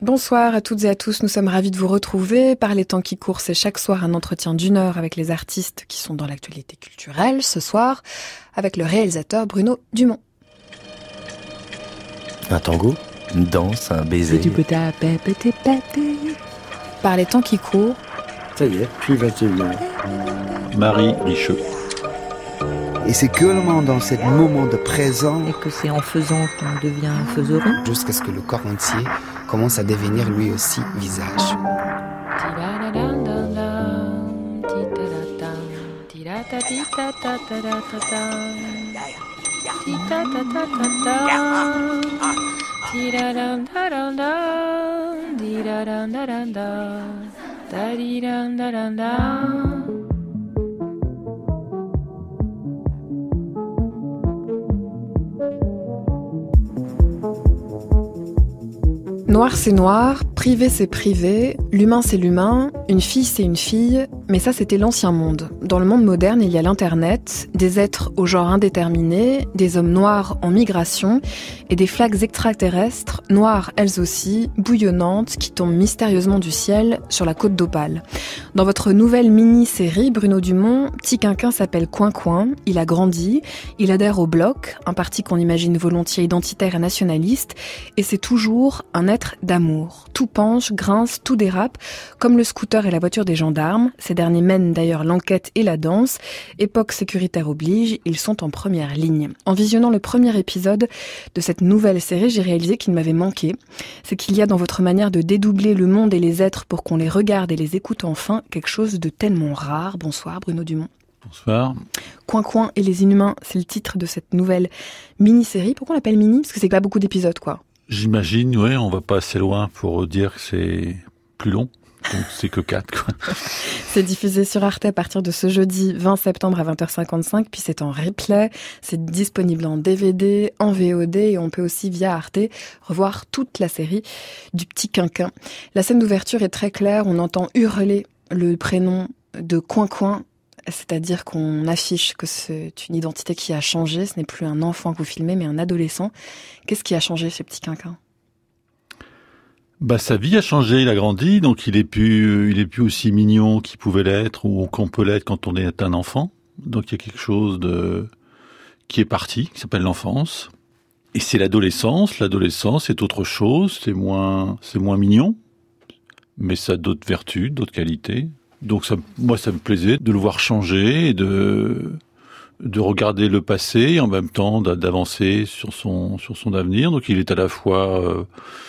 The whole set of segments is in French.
Bonsoir à toutes et à tous, nous sommes ravis de vous retrouver. Par les temps qui courent, c'est chaque soir un entretien d'1 heure avec les artistes qui sont dans l'actualité culturelle. Ce soir, avec le réalisateur Bruno Dumont. Un tango, une danse, un baiser. Par les temps qui courent. Ça y est, puis 21h. Marie Licheux. Et c'est que dans ce moment de présent. Et que c'est en faisant qu'on devient faiseron. Jusqu'à ce que le corps entier commence à devenir lui aussi visage. Noir c'est noir, privé c'est privé, l'humain c'est l'humain, une fille c'est une fille, mais ça c'était l'ancien monde. Dans le monde moderne, il y a l'internet, des êtres au genre indéterminé, des hommes noirs en migration et des flaques extraterrestres, noires elles aussi, bouillonnantes, qui tombent mystérieusement du ciel sur la côte d'Opale. Dans votre nouvelle mini-série, Bruno Dumont, Petit Quinquin s'appelle Coin Coin, il a grandi, il adhère au Bloc, un parti qu'on imagine volontiers identitaire et nationaliste, et c'est toujours un être d'amour. Tout penche, grince, tout dérape, comme le scooter et la voiture des gendarmes. Ces derniers mènent d'ailleurs l'enquête et la danse. Époque sécuritaire oblige, ils sont en première ligne. En visionnant le premier épisode de cette nouvelle série, j'ai réalisé qu'il m'avait manqué. C'est qu'il y a dans votre manière de dédoubler le monde et les êtres pour qu'on les regarde et les écoute enfin quelque chose de tellement rare. Bonsoir Bruno Dumont. Bonsoir. Coin Coin et les Inhumains, c'est le titre de cette nouvelle mini-série. Pourquoi on l'appelle mini ? Parce que c'est pas beaucoup d'épisodes, quoi. J'imagine, ouais, on va pas assez loin pour dire que c'est plus long. Donc c'est que 4, quoi. C'est diffusé sur Arte à partir de ce jeudi 20 septembre à 20h55, puis c'est en replay, c'est disponible en DVD, en VOD, et on peut aussi via Arte revoir toute la série du Petit Quinquin. La scène d'ouverture est très claire, on entend hurler le prénom de Coin Coin, c'est-à-dire qu'on affiche que c'est une identité qui a changé, ce n'est plus un enfant que vous filmez, mais un adolescent. Qu'est-ce qui a changé chez Petit Quinquin ? Sa vie a changé, il a grandi, donc il est plus aussi mignon qu'il pouvait l'être ou qu'on peut l'être quand on est un enfant. Donc il y a quelque chose qui est parti, qui s'appelle l'enfance. Et c'est l'adolescence. L'adolescence, c'est autre chose, c'est moins mignon, mais ça a d'autres vertus, d'autres qualités. Donc moi, ça me plaisait de le voir changer et de regarder le passé et en même temps d'avancer sur son avenir. Donc il est à la fois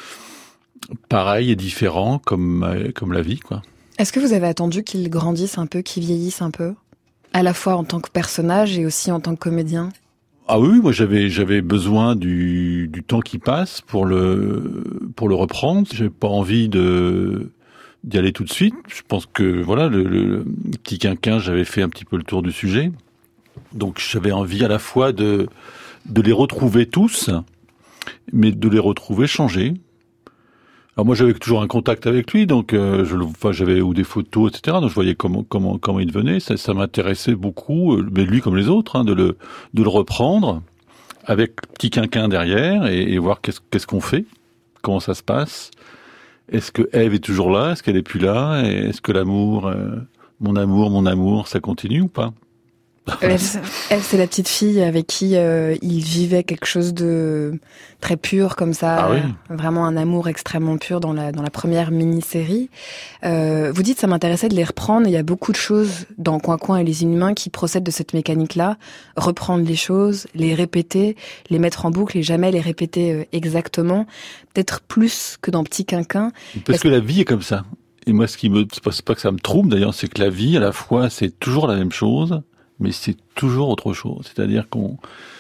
pareil et différent comme la vie, quoi. Est-ce que vous avez attendu qu'il grandisse un peu, qu'il vieillisse un peu, à la fois en tant que personnage et aussi en tant que comédien ? Ah oui, moi j'avais besoin du temps qui passe pour le reprendre. J'avais pas envie d'y aller tout de suite. Je pense que voilà, le Petit Quinquin, j'avais fait un petit peu le tour du sujet. Donc j'avais envie à la fois de les retrouver tous, mais de les retrouver changés. Alors moi j'avais toujours un contact avec lui, donc j'avais ou des photos, etc. Donc je voyais comment il devenait. Ça m'intéressait beaucoup, mais lui comme les autres, de le reprendre avec Petit Quinquin derrière et voir qu'est-ce qu'on fait, comment ça se passe. Est-ce que Ève est toujours là ? Est-ce qu'elle est plus là ? Et est-ce que l'amour, mon amour, ça continue ou pas ? Elle, c'est la petite fille avec qui il vivait quelque chose de très pur comme ça. Ah oui. Vraiment un amour extrêmement pur dans la première mini-série. Vous dites, ça m'intéressait de les reprendre. Il y a beaucoup de choses dans Coin Coin et les Inhumains qui procèdent de cette mécanique-là. Reprendre les choses, les répéter, les mettre en boucle et jamais les répéter exactement. Peut-être plus que dans Petit Quinquin. Parce que la vie est comme ça. Et moi, c'est pas que ça me trouble d'ailleurs, c'est que la vie, à la fois, c'est toujours la même chose, mais c'est toujours autre chose. C'est-à-dire on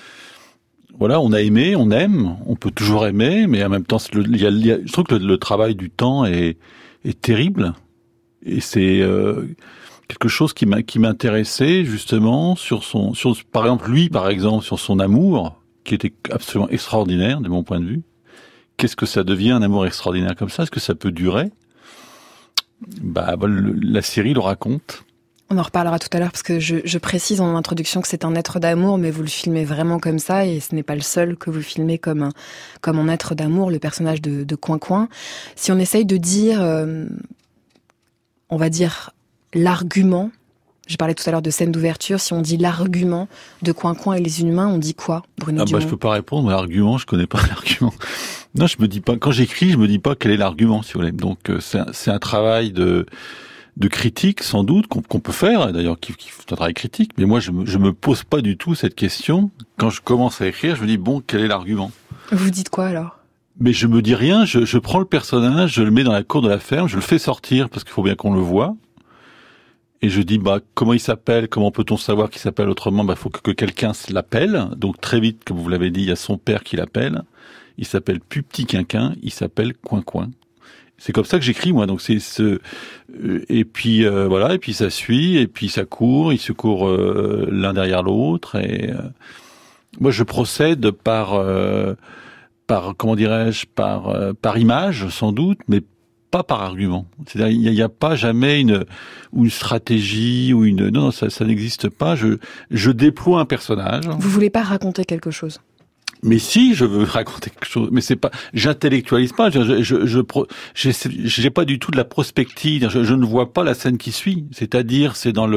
a aimé, on aime, on peut toujours aimer, mais en même temps, je trouve que le travail du temps est terrible. Et c'est quelque chose qui m'intéressait justement par exemple, sur son amour, qui était absolument extraordinaire de mon point de vue. Qu'est-ce que ça devient un amour extraordinaire comme ça ? Est-ce que ça peut durer ? La série le raconte. On en reparlera tout à l'heure parce que je précise en introduction que c'est un être d'amour, mais vous le filmez vraiment comme ça et ce n'est pas le seul que vous filmez comme un être d'amour, le personnage de Coin-Coin. Si on essaye de dire, on va dire l'argument, j'ai parlé tout à l'heure de scène d'ouverture, si on dit l'argument de Coin-Coin et les Inhumains, on dit quoi, Bruno Dumont ? Je peux pas répondre, l'argument, je connais pas l'argument. Non, je me dis pas, quand j'écris, je me dis pas quel est l'argument, si vous voulez. Donc c'est un travail de critique, sans doute, qu'on peut faire, d'ailleurs, qui est un travail critique, mais moi, je me pose pas du tout cette question. Quand je commence à écrire, je me dis, bon, quel est l'argument ? Vous dites quoi, alors ? Mais je me dis rien, je prends le personnage, je le mets dans la cour de la ferme, je le fais sortir, parce qu'il faut bien qu'on le voie, et je dis, comment il s'appelle, comment peut-on savoir qu'il s'appelle autrement ? Faut que quelqu'un l'appelle, donc très vite, comme vous l'avez dit, il y a son père qui l'appelle, il s'appelle plus Petit Quinquin, il s'appelle Coin-Coin. C'est comme ça que j'écris, moi. Donc et puis voilà, et puis ça suit, et puis ça court, ils se courent l'un derrière l'autre. Et moi, je procède par comment dirais-je, par image, sans doute, mais pas par argument. C'est-à-dire, il n'y a pas jamais une stratégie ou non, ça n'existe pas. Je déploie un personnage. Vous voulez pas raconter quelque chose ? Mais si, je veux raconter quelque chose, mais c'est pas, j'intellectualise pas, j'ai pas du tout de la prospective, je ne vois pas la scène qui suit. C'est-à-dire, c'est dans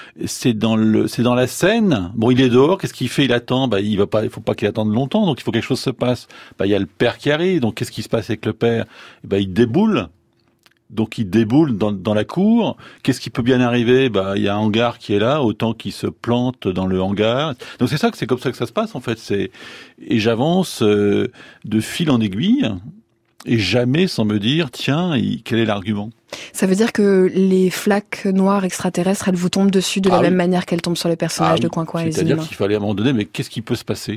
la scène. Bon, il est dehors, qu'est-ce qu'il fait? Il attend, il faut pas qu'il attende longtemps, donc il faut que quelque chose se passe. Il y a le père qui arrive, donc qu'est-ce qui se passe avec le père? Il déboule. Donc il déboule dans la cour. Qu'est-ce qui peut bien arriver? Il y a un hangar qui est là, autant qu'il se plante dans le hangar. Donc c'est comme ça que ça se passe en fait. Et j'avance de fil en aiguille et jamais sans me dire tiens, quel est l'argument? Ça veut dire que les flaques noires extraterrestres, elles vous tombent dessus de la même manière qu'elles tombent sur les personnages de Coin-Coin et les Inhumains. C'est-à-dire qu'il fallait à un moment donné, mais qu'est-ce qui peut se passer?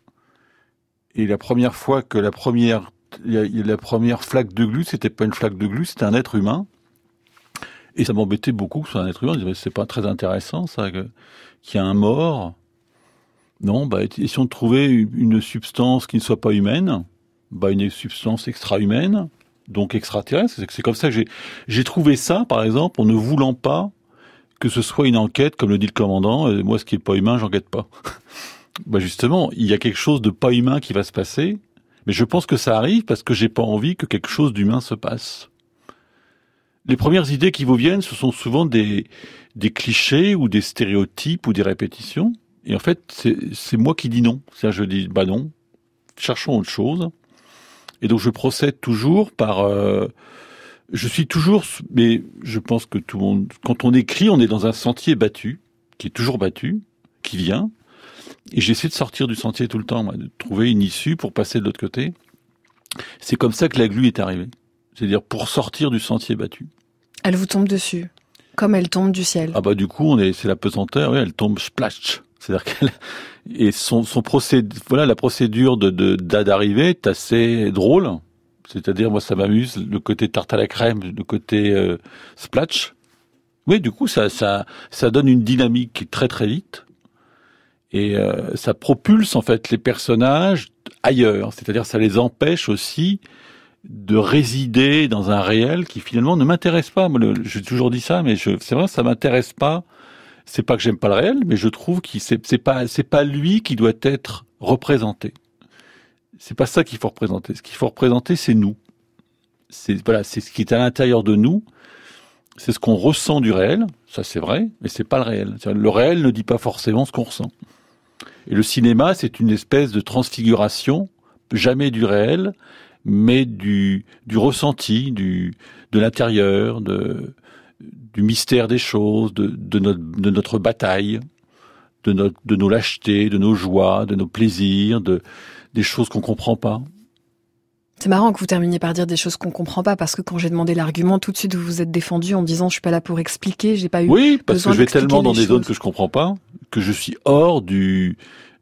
Et la première fois que la première flaque de glu, c'était pas une flaque de glu, c'était un être humain. Et ça m'embêtait beaucoup que ce soit un être humain. Je disais, c'est pas très intéressant, ça, qu'il y a un mort. Non, essayons de trouver une substance qui ne soit pas humaine. Une substance extra-humaine, donc extraterrestre. C'est comme ça que j'ai trouvé ça, par exemple, en ne voulant pas que ce soit une enquête, comme le dit le commandant. Moi, ce qui est pas humain, j'enquête pas. Justement, il y a quelque chose de pas humain qui va se passer. Mais je pense que ça arrive parce que j'ai pas envie que quelque chose d'humain se passe. Les premières idées qui vous viennent, ce sont souvent des clichés ou des stéréotypes ou des répétitions. Et en fait, c'est moi qui dis non. C'est-à-dire, je dis, non, cherchons autre chose. Et donc, je procède toujours par... mais je pense que tout le monde... Quand on écrit, on est dans un sentier battu, qui est toujours battu, qui vient... Et j'essaie de sortir du sentier tout le temps, de trouver une issue pour passer de l'autre côté. C'est comme ça que la glu est arrivée. C'est-à-dire pour sortir du sentier battu. Elle vous tombe dessus, comme elle tombe du ciel. Du coup, c'est la pesanteur, elle tombe splash. C'est-à-dire et la procédure d'arrivée est assez drôle. C'est-à-dire, moi, ça m'amuse, le côté tarte à la crème, le côté splash. Oui, du coup, ça donne une dynamique très très vite. Et ça propulse en fait les personnages ailleurs, c'est-à-dire ça les empêche aussi de résider dans un réel qui finalement ne m'intéresse pas. Moi, j'ai toujours dit ça, mais c'est vrai, ça m'intéresse pas. C'est pas que j'aime pas le réel, mais je trouve que c'est pas lui qui doit être représenté. C'est pas ça qu'il faut représenter. Ce qu'il faut représenter, c'est nous. C'est ce qui est à l'intérieur de nous. C'est ce qu'on ressent du réel, ça c'est vrai, mais c'est pas le réel. Le réel ne dit pas forcément ce qu'on ressent. Et le cinéma, c'est une espèce de transfiguration, jamais du réel, mais du ressenti, de l'intérieur, du mystère des choses, de notre bataille, de nos lâchetés, de nos joies, de nos plaisirs, des choses qu'on comprend pas. C'est marrant que vous terminiez par dire des choses qu'on comprend pas, parce que quand j'ai demandé l'argument, tout de suite vous vous êtes défendu en me disant je suis pas là pour expliquer, j'ai pas eu Oui, parce que je vais tellement dans des choses. zones que je comprends pas, que je suis hors du...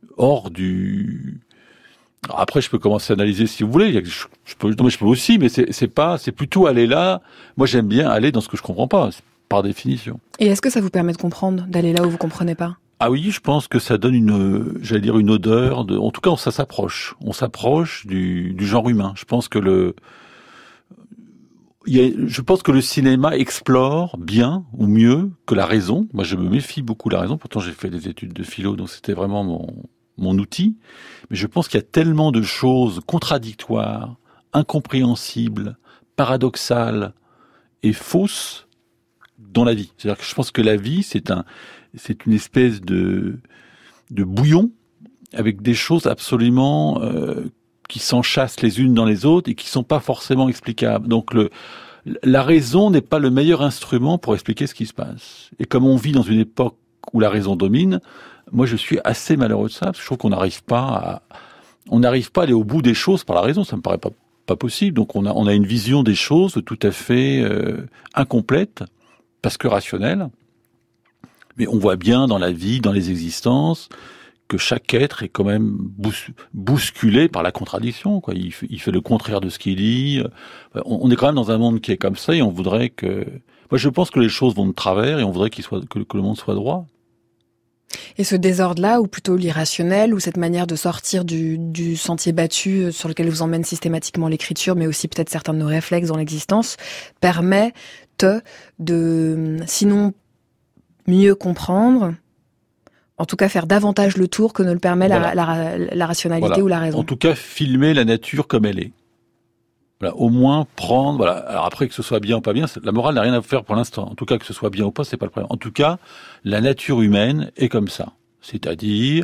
Après, je peux commencer à analyser si vous voulez. Je peux aussi, mais c'est plutôt aller là. Moi, j'aime bien aller dans ce que je comprends pas, par définition. Et est-ce que ça vous permet de comprendre, d'aller là où vous comprenez pas? Ah oui, je pense que ça donne une odeur en tout cas, ça s'approche. On s'approche du genre humain. Je pense que Je pense que le cinéma explore bien ou mieux que la raison. Moi, je me méfie beaucoup de la raison. Pourtant, j'ai fait des études de philo, donc c'était vraiment mon outil. Mais je pense qu'il y a tellement de choses contradictoires, incompréhensibles, paradoxales et fausses dans la vie. C'est-à-dire que je pense que la vie, c'est une espèce de bouillon avec des choses absolument qui s'enchâssent les unes dans les autres et qui sont pas forcément explicables. Donc la raison n'est pas le meilleur instrument pour expliquer ce qui se passe. Et comme on vit dans une époque où la raison domine, moi je suis assez malheureux de ça, parce que je trouve qu'on n'arrive pas à aller au bout des choses par la raison, ça me paraît pas possible. Donc on a une vision des choses tout à fait incomplète, parce que rationnelle. Mais on voit bien dans la vie, dans les existences, que chaque être est quand même bousculé par la contradiction, quoi. Il fait le contraire de ce qu'il dit. On est quand même dans un monde qui est comme ça et on voudrait que... Moi, je pense que les choses vont de travers et on voudrait que le monde soit droit. Et ce désordre-là, ou plutôt l'irrationnel, ou cette manière de sortir du sentier battu sur lequel vous emmène systématiquement l'écriture, mais aussi peut-être certains de nos réflexes dans l'existence, permet de, sinon mieux comprendre, en tout cas faire davantage le tour que ne le permet la rationalité ou la raison. En tout cas, filmer la nature comme elle est. Voilà, au moins prendre... Voilà. Alors après, que ce soit bien ou pas bien, la morale n'a rien à faire pour l'instant. En tout cas, que ce soit bien ou pas, c'est pas le problème. En tout cas, la nature humaine est comme ça. C'est-à-dire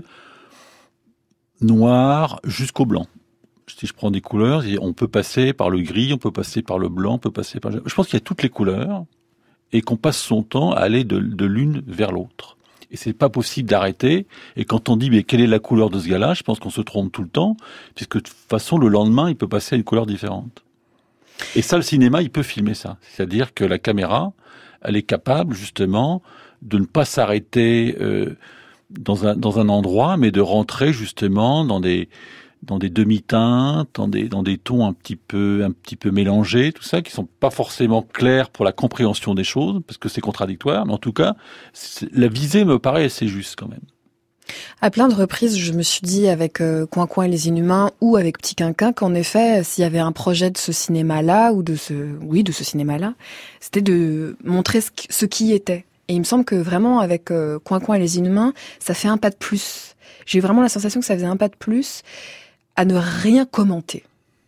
noir jusqu'au blanc. Si je prends des couleurs, on peut passer par le gris, on peut passer par le blanc, on peut passer par... Je pense qu'il y a toutes les couleurs et qu'on passe son temps à aller de l'une vers l'autre. Et c'est pas possible d'arrêter. Et quand on dit, mais quelle est la couleur de ce gars-là, je pense qu'on se trompe tout le temps, puisque de toute façon, le lendemain, il peut passer à une couleur différente. Et ça, le cinéma, il peut filmer ça. C'est-à-dire que la caméra, elle est capable, justement, de ne pas s'arrêter dans un endroit, mais de rentrer, justement, dans des demi-teintes, dans des tons un petit peu mélangés, tout ça, qui sont pas forcément clairs pour la compréhension des choses, parce que c'est contradictoire, mais en tout cas, la visée me paraît assez juste quand même. À plein de reprises, je me suis dit avec Coin Coin et les Inhumains ou avec Petit Quinquin qu'en effet, s'il y avait un projet de ce cinéma-là, ou de ce cinéma-là, c'était de montrer ce qui était. Et il me semble que vraiment, avec Coin Coin et les Inhumains, ça fait un pas de plus. J'ai eu vraiment la sensation que ça faisait un pas de plus à ne rien commenter,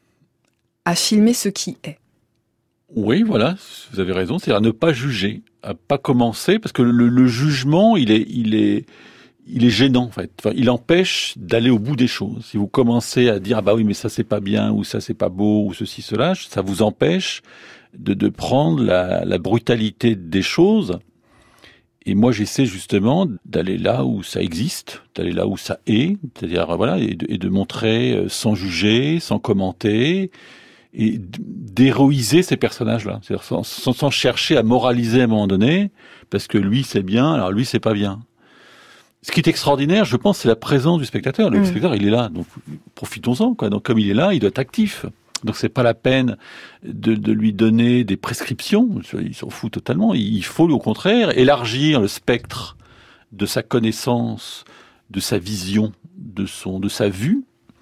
à filmer ce qui est. Oui, voilà, vous avez raison, c'est à ne pas juger, à pas commencer, parce que le jugement, il est gênant, en fait. Enfin, il empêche d'aller au bout des choses. Si vous commencez à dire, ah bah oui, mais ça c'est pas bien, ou ça c'est pas beau, ou ceci, cela, ça vous empêche de prendre la brutalité des choses. Et moi, j'essaie justement d'aller là où ça existe, d'aller là où ça est, c'est-à-dire voilà, et de montrer sans juger, sans commenter, et d'héroïser ces personnages-là, c'est-à-dire sans chercher à moraliser à un moment donné, parce que lui c'est bien, alors lui c'est pas bien. Ce qui est extraordinaire, je pense, c'est la présence du spectateur. Le spectateur, il est là, donc profitons-en, quoi. Donc comme il est là, il doit être actif. Donc c'est pas la peine de lui donner des prescriptions, il s'en fout totalement. Il faut au contraire élargir le spectre de sa connaissance, de sa vision, de sa vue,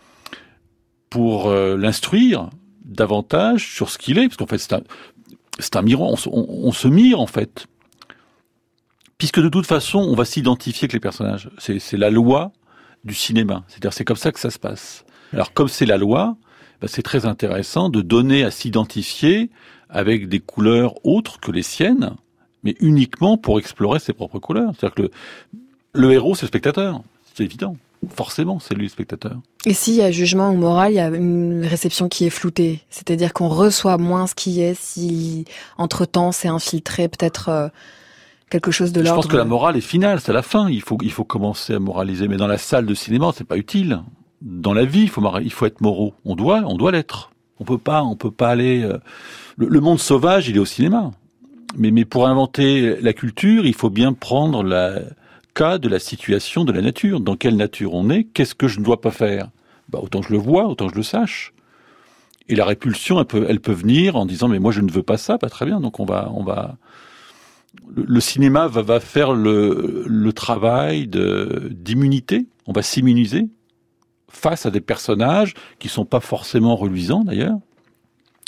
pour l'instruire davantage sur ce qu'il est, parce qu'en fait c'est un miroir. On se mire en fait, puisque de toute façon on va s'identifier avec les personnages. C'est la loi du cinéma. C'est-à-dire c'est comme ça que ça se passe. Alors comme c'est la loi, c'est très intéressant de donner à s'identifier avec des couleurs autres que les siennes, mais uniquement pour explorer ses propres couleurs. C'est-à-dire que le héros, c'est le spectateur. C'est évident. Forcément, c'est lui le spectateur. Et s'il y a jugement ou morale, il y a une réception qui est floutée. C'est-à-dire qu'on reçoit moins ce qui est si, entre-temps, c'est infiltré peut-être quelque chose de l'ordre. Je pense que la morale est finale, c'est la fin. Il faut commencer à moraliser. Mais dans la salle de cinéma, c'est pas utile. Dans la vie, il faut être moraux. On doit l'être. On peut pas aller. Le monde sauvage, il est au cinéma. Mais pour inventer la culture, il faut bien prendre le cas de la situation de la nature. Dans quelle nature on est? Qu'est-ce que je ne dois pas faire? Autant je le vois, autant je le sache. Et la répulsion, elle peut venir en disant mais moi je ne veux pas ça. Pas très bien. Donc on va. Le cinéma va faire le travail d'immunité. On va s'immuniser face à des personnages qui sont pas forcément reluisants d'ailleurs.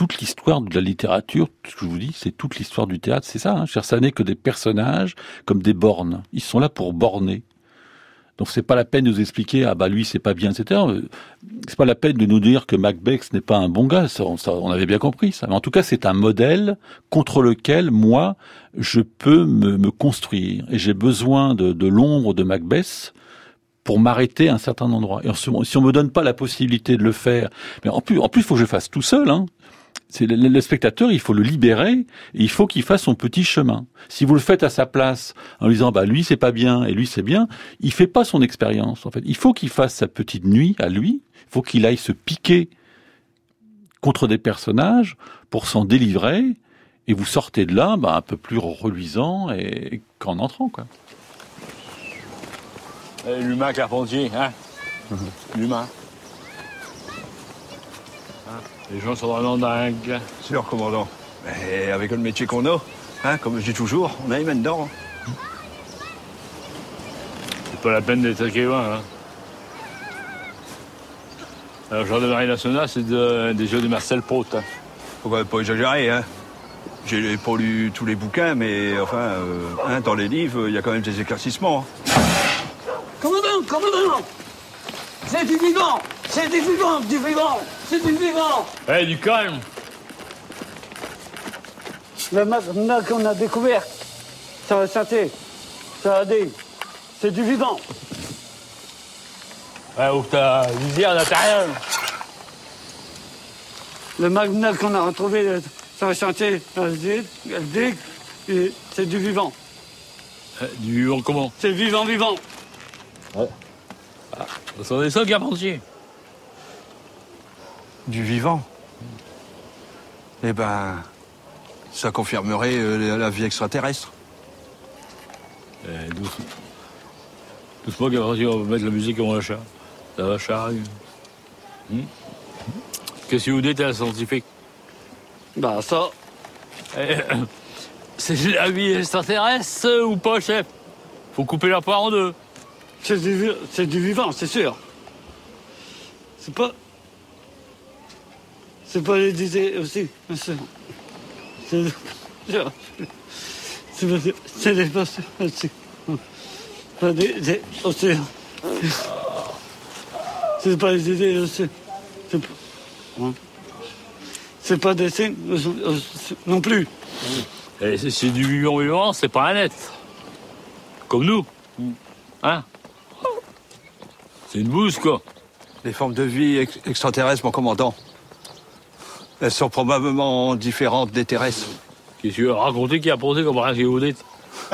toute l'histoire de la littérature, ce que je vous dis, c'est toute l'histoire du théâtre, c'est ça. Ça n'est que des personnages comme des bornes. Ils sont là pour borner. Donc c'est pas la peine de nous expliquer, lui c'est pas bien, etc. C'est pas la peine de nous dire que Macbeth ce n'est pas un bon gars, on avait bien compris ça. Mais en tout cas c'est un modèle contre lequel moi je peux me construire. Et j'ai besoin de l'ombre de Macbeth pour m'arrêter à un certain endroit. Et si on me donne pas la possibilité de le faire, mais en plus il faut que je fasse tout seul, C'est le spectateur, il faut le libérer, et il faut qu'il fasse son petit chemin. Si vous le faites à sa place, en lui disant, lui c'est pas bien, et lui c'est bien, il fait pas son expérience, en fait. Il faut qu'il fasse sa petite nuit à lui, il faut qu'il aille se piquer contre des personnages pour s'en délivrer, et vous sortez de là, un peu plus reluisant qu'en entrant, quoi. L'humain Carpentier, L'humain. Les gens sont vraiment dingues. Sûr, commandant. Mais avec le métier qu'on a, comme je dis toujours, on a les mains dedans. C'est pas la peine d'être écrivain, Alors, gendarmerie nationale, c'est des jeux de Marcel Proust. Faut quand même pas exagérer, J'ai pas lu tous les bouquins, mais dans les livres, il y a quand même des éclaircissements. Commandant! C'est du vivant! C'est du vivant! C'est du vivant! Du calme! Le magma qu'on a découvert, ça va santé, ça va dire, c'est du vivant! Ou ta visière d'intérieur! Le magma qu'on a retrouvé, ça va santé, elle dit, c'est du vivant. Du vivant comment? C'est vivant! Ça en est ça, Carpentier. Du vivant. Ça confirmerait la vie extraterrestre. Doucement, Carpentier, on va mettre la musique en achat. Ça va charrier. Qu'est-ce que vous dites à la scientifique? Ça... C'est la vie extraterrestre ou pas, chef? Faut couper la poire en deux. C'est du vivant, c'est sûr. C'est pas les idées aussi. C'est des pensées aussi. Pas des aussi. C'est pas les idées aussi. C'est pas des signes non plus. Et c'est du vivant, c'est pas un être. Comme nous. C'est une bouse, quoi. Les formes de vie extraterrestres, mon commandant. Elles sont probablement différentes des terrestres. Qu'est-ce que tu veux raconter qui a posé comme rien que vous dites?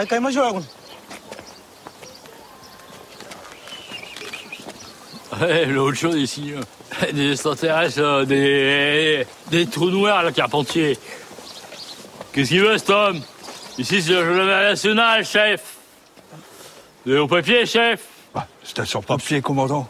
L'autre chose ici, des extraterrestres, des trous noirs, là, Carpentier. Qu'est-ce qu'il veut, cet homme? Ici, c'est le gendarmerie nationale, chef. C'est au papier, chef. C'est un sans-papier, commandant.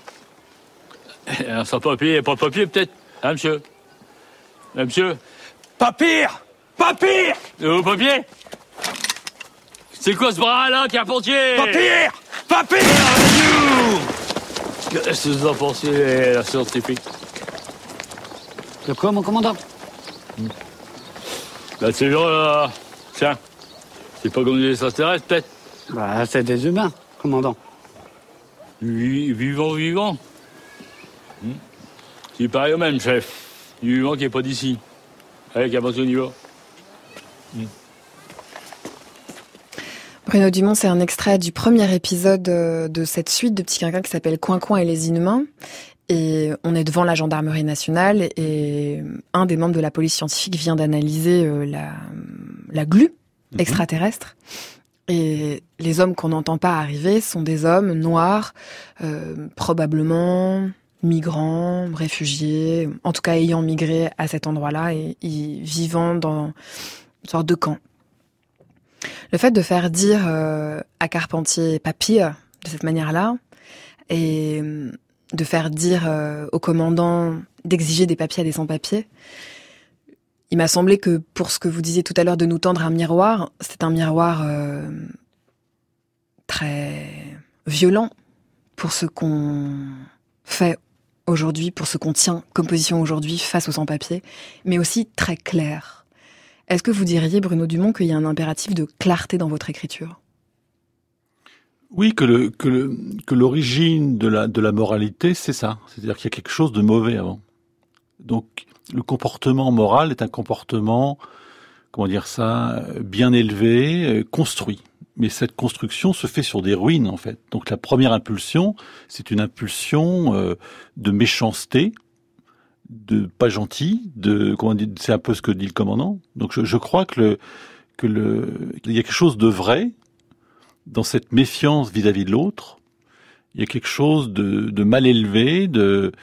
Un sans-papier, pas de papier, peut-être. Monsieur? Monsieur? Papier! Au papier? C'est quoi ce bras-là, Carpentier? Papier! Qu'est-ce que vous en pensez, la scientifique? De quoi, mon commandant? C'est là. Tiens. C'est pas comme des extraterrestres, peut-être? C'est des humains, commandant. Vivant. C'est pareil au même, chef. Du vivant qui est pas d'ici. Allez, Carpentier, on y va. Bruno Dumont, c'est un extrait du premier épisode de cette suite de Petit Quinquin qui s'appelle Coin Coin et les Inhumains. Et on est devant la gendarmerie nationale et un des membres de la police scientifique vient d'analyser la glu extraterrestre. Et les hommes qu'on n'entend pas arriver sont des hommes noirs, probablement migrants, réfugiés, en tout cas ayant migré à cet endroit-là et vivant dans une sorte de camp. Le fait de faire dire à Carpentier papier de cette manière-là et de faire dire au commandant d'exiger des papiers à des sans-papiers, il m'a semblé que pour ce que vous disiez tout à l'heure de nous tendre un miroir, c'est un miroir très violent pour ce qu'on fait aujourd'hui, pour ce qu'on tient comme position aujourd'hui face aux sans-papiers, mais aussi très clair. Est-ce que vous diriez, Bruno Dumont, qu'il y a un impératif de clarté dans votre écriture ? Oui, que l'origine de la moralité, c'est ça. C'est-à-dire qu'il y a quelque chose de mauvais avant. Donc, le comportement moral est un comportement, bien élevé, construit. Mais cette construction se fait sur des ruines, en fait. Donc, la première impulsion, c'est une impulsion de méchanceté, de pas gentil, c'est un peu ce que dit le commandant. Donc, je crois qu'il y a quelque chose de vrai dans cette méfiance vis-à-vis de l'autre. Il y a quelque chose de mal élevé,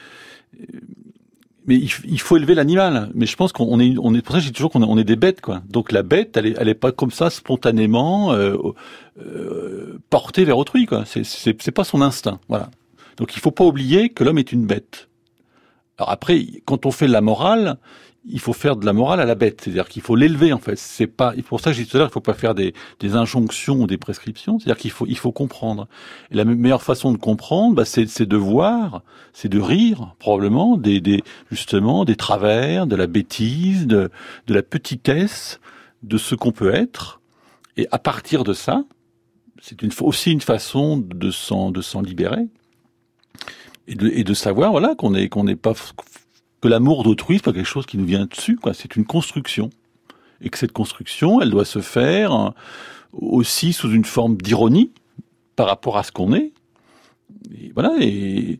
mais il faut élever l'animal. Mais je pense qu'on est pour ça que je dis toujours qu'on est des bêtes, quoi. Donc la bête, elle est pas comme ça spontanément portée vers autrui, quoi. C'est pas son instinct, voilà. Donc il faut pas oublier que l'homme est une bête. Alors après, quand on fait de la morale, il faut faire de la morale à la bête, c'est-à-dire qu'il faut l'élever, en fait. C'est pas, pour ça que j'ai dit tout à l'heure, il faut pas faire des injonctions ou des prescriptions, c'est-à-dire qu'il faut comprendre. Et la meilleure façon de comprendre, c'est de voir, c'est de rire, probablement, justement, des travers, de la bêtise, de la petitesse, de ce qu'on peut être. Et à partir de ça, c'est aussi une façon de s'en libérer. Et de savoir, voilà, qu'on n'est pas, que l'amour d'autrui, c'est pas quelque chose qui nous vient dessus, quoi. C'est une construction. Et que cette construction, elle doit se faire aussi sous une forme d'ironie par rapport à ce qu'on est. Et voilà. Et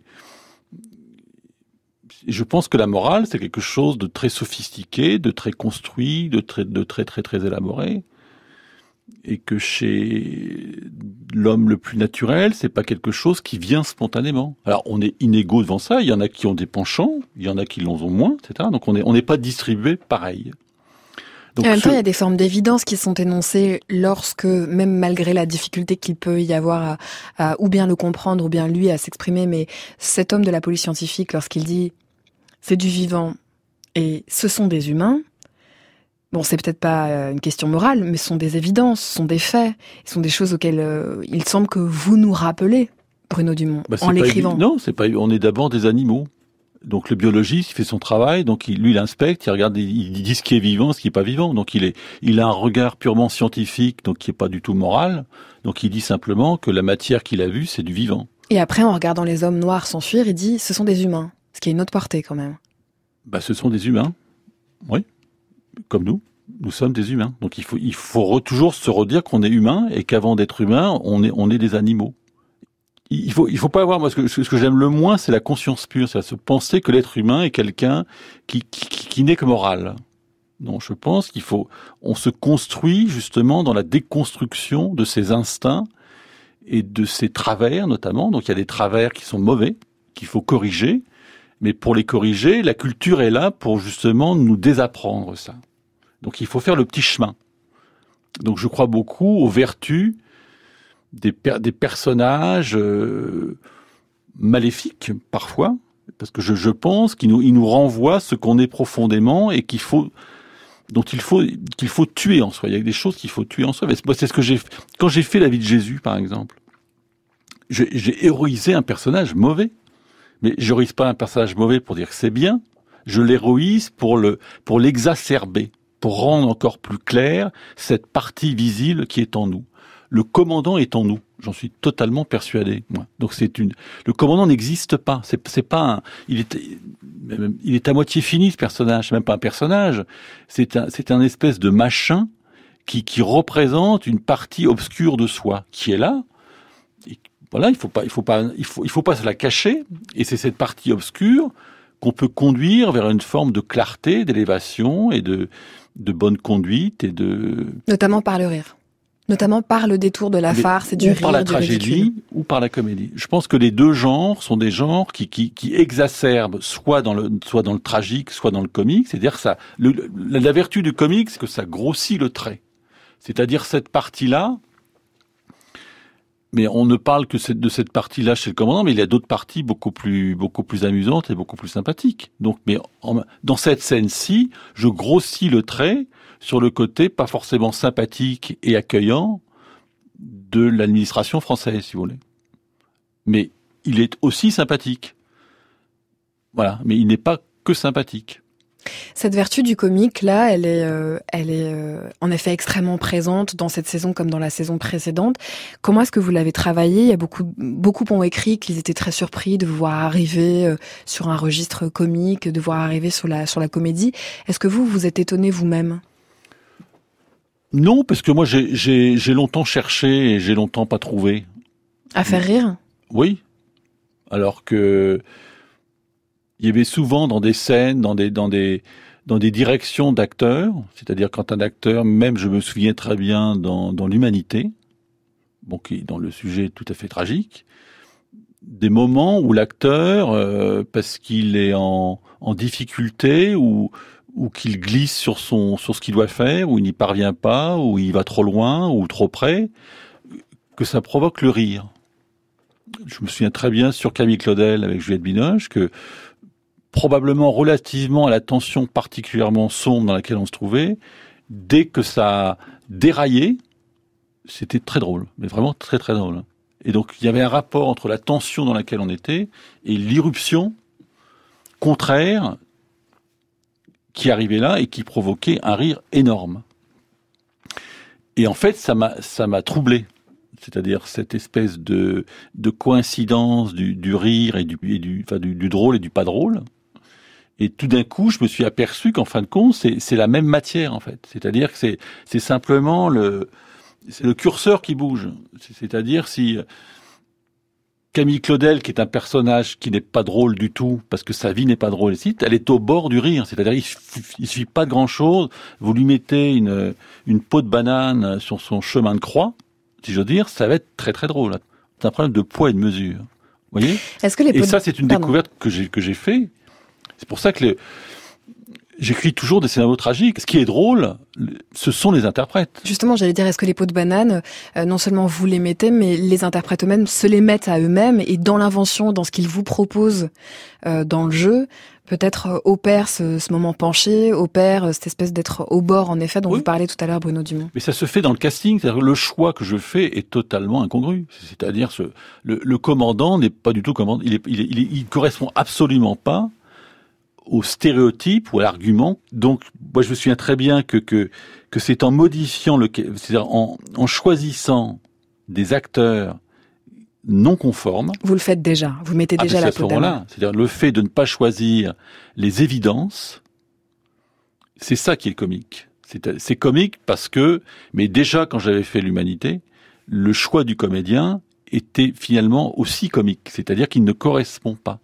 je pense que la morale, c'est quelque chose de très sophistiqué, de très construit, de très, très, très élaboré. Et que chez l'homme le plus naturel, c'est pas quelque chose qui vient spontanément. Alors, on est inégaux devant ça. Il y en a qui ont des penchants, il y en a qui l'en ont moins, etc. Donc, on n'est pas distribué pareil. Donc, en même temps, il y a des formes d'évidence qui sont énoncées lorsque, même malgré la difficulté qu'il peut y avoir à ou bien le comprendre, ou bien lui à s'exprimer, mais cet homme de la police scientifique, lorsqu'il dit « c'est du vivant et ce sont des humains », bon, c'est peut-être pas une question morale, mais ce sont des évidences, ce sont des faits, ce sont des choses auxquelles il semble que vous nous rappelez, Bruno Dumont, en l'écrivant. Non, c'est pas. On est d'abord des animaux. Donc le biologiste, il fait son travail, donc il inspecte, il regarde, il dit ce qui est vivant, ce qui est pas vivant. Donc il a un regard purement scientifique, donc qui est pas du tout moral. Donc il dit simplement que la matière qu'il a vue, c'est du vivant. Et après, en regardant les hommes noirs s'enfuir, il dit ce sont des humains, ce qui est une autre portée quand même. Ce sont des humains, oui. Comme nous sommes des humains. Donc il faut toujours se redire qu'on est humain et qu'avant d'être humain, on est des animaux. Il faut pas avoir, moi, ce que j'aime le moins, c'est la conscience pure, c'est se penser que l'être humain est quelqu'un qui n'est que moral. Non, je pense on se construit justement dans la déconstruction de ses instincts et de ses travers notamment. Donc il y a des travers qui sont mauvais, qu'il faut corriger. Mais pour les corriger, la culture est là pour justement nous désapprendre ça. Donc il faut faire le petit chemin. Donc je crois beaucoup aux vertus des personnages maléfiques parfois, parce que je pense qu'ils nous renvoient ce qu'on est profondément et qu'il faut tuer en soi. Il y a des choses qu'il faut tuer en soi. Moi, c'est ce que j'ai fait. Quand j'ai fait la vie de Jésus, par exemple, j'ai héroïsé un personnage mauvais. Mais j'héroïse pas un personnage mauvais pour dire que c'est bien. Je l'héroïse pour l'exacerber, pour rendre encore plus clair cette partie visible qui est en nous. Le commandant est en nous. J'en suis totalement persuadé, moi. Donc le commandant n'existe pas. C'est pas il est à moitié fini, ce personnage. C'est même pas un personnage. C'est un espèce de machin qui représente une partie obscure de soi, qui est là. Voilà, il faut pas se la cacher, et c'est cette partie obscure qu'on peut conduire vers une forme de clarté, d'élévation et de bonne conduite notamment par le rire, notamment par le détour de la farce et du rire, par la du tragédie ridicule. Ou par la comédie. Je pense que les deux genres sont des genres qui exacerbent soit dans le tragique, soit dans le comique. C'est-à-dire ça, la vertu du comique, c'est que ça grossit le trait. C'est-à-dire cette partie-là. Mais on ne parle que de cette partie-là chez le commandant, mais il y a d'autres parties beaucoup plus amusantes et beaucoup plus sympathiques. Donc, dans cette scène-ci, je grossis le trait sur le côté pas forcément sympathique et accueillant de l'administration française, si vous voulez. Mais il est aussi sympathique. Voilà, mais il n'est pas que sympathique. Cette vertu du comique, là, elle est en effet extrêmement présente dans cette saison comme dans la saison précédente. Comment est-ce que vous l'avez travaillé ? Il y a beaucoup ont écrit qu'ils étaient très surpris de vous voir arriver sur un registre comique, de voir arriver sur la comédie. Est-ce que vous êtes étonné vous-même ? Non, parce que moi j'ai longtemps cherché et j'ai longtemps pas trouvé. À faire rire ? Oui. Alors que il y avait souvent dans des scènes, dans des directions d'acteurs, c'est-à-dire quand un acteur, même je me souviens très bien dans l'Humanité, bon, qui est dans le sujet tout à fait tragique, des moments où l'acteur, parce qu'il est en difficulté ou qu'il glisse sur ce qu'il doit faire, ou il n'y parvient pas, ou il va trop loin, ou trop près, que ça provoque le rire. Je me souviens très bien sur Camille Claudel avec Juliette Binoche que probablement relativement à la tension particulièrement sombre dans laquelle on se trouvait, dès que ça déraillait, c'était très drôle, mais vraiment très très drôle. Et donc il y avait un rapport entre la tension dans laquelle on était et l'irruption contraire qui arrivait là et qui provoquait un rire énorme. Et en fait, ça m'a troublé. C'est-à-dire cette espèce de coïncidence du rire et du drôle et du pas drôle. Et tout d'un coup, je me suis aperçu qu'en fin de compte, c'est la même matière, en fait. C'est-à-dire que c'est simplement le curseur qui bouge. C'est-à-dire si Camille Claudel, qui est un personnage qui n'est pas drôle du tout, parce que sa vie n'est pas drôle ici, elle est au bord du rire. C'est-à-dire il suffit pas de grand-chose. Vous lui mettez une peau de banane sur son chemin de croix, si j'ose dire, ça va être très très drôle. C'est un problème de poids et de mesure. Vous voyez ? Et ça, c'est une découverte que j'ai fait. C'est pour ça que j'écris toujours des scénarios tragiques. Ce qui est drôle, ce sont les interprètes. Justement, j'allais dire, est-ce que les pots de banane, non seulement vous les mettez, mais les interprètes eux-mêmes se les mettent à eux-mêmes et dans l'invention, dans ce qu'ils vous proposent dans le jeu, peut-être opère ce moment penché, opère cette espèce d'être au bord, en effet, dont vous parlez tout à l'heure, Bruno Dumont. Mais ça se fait dans le casting, c'est-à-dire que le choix que je fais est totalement incongru. C'est-à-dire le commandant n'est pas du tout commandant, il correspond absolument pas au stéréotype ou à l'argument. Donc, moi, je me souviens très bien que c'est en modifiant c'est-à-dire en choisissant des acteurs non conformes. Vous le faites déjà. Vous mettez déjà la peau d'âne. C'est-à-dire le fait de ne pas choisir les évidences, c'est ça qui est comique. C'est comique parce que, mais déjà quand j'avais fait l'Humanité, le choix du comédien était finalement aussi comique. C'est-à-dire qu'il ne correspond pas.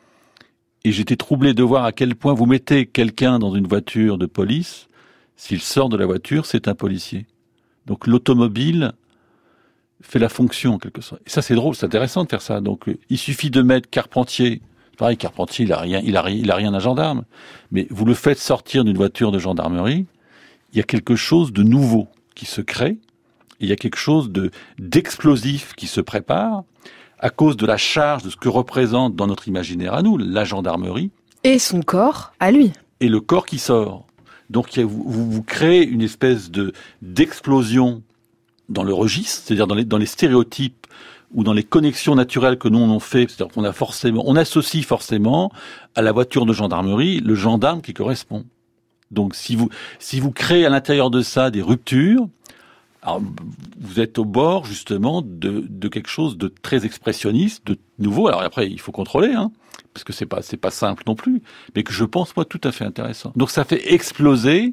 Et j'étais troublé de voir à quel point vous mettez quelqu'un dans une voiture de police, s'il sort de la voiture, c'est un policier. Donc l'automobile fait la fonction en quelque sorte. Et ça c'est drôle, c'est intéressant de faire ça. Donc il suffit de mettre Carpentier. Pareil, Carpentier, il a rien d'un gendarme. Mais vous le faites sortir d'une voiture de gendarmerie, il y a quelque chose de nouveau qui se crée. Il y a quelque chose d'explosif qui se prépare. À cause de la charge de ce que représente dans notre imaginaire à nous, la gendarmerie. Et son corps à lui. Et le corps qui sort. Donc vous créez une espèce d'explosion dans le registre, c'est-à-dire dans les stéréotypes ou dans les connexions naturelles que nous on fait. C'est-à-dire on associe forcément à la voiture de gendarmerie le gendarme qui correspond. Donc si vous créez à l'intérieur de ça des ruptures, alors, vous êtes au bord, justement, de quelque chose de très expressionniste, de nouveau. Alors après, il faut contrôler, parce que c'est pas simple non plus, mais que je pense, moi, tout à fait intéressant. Donc ça fait exploser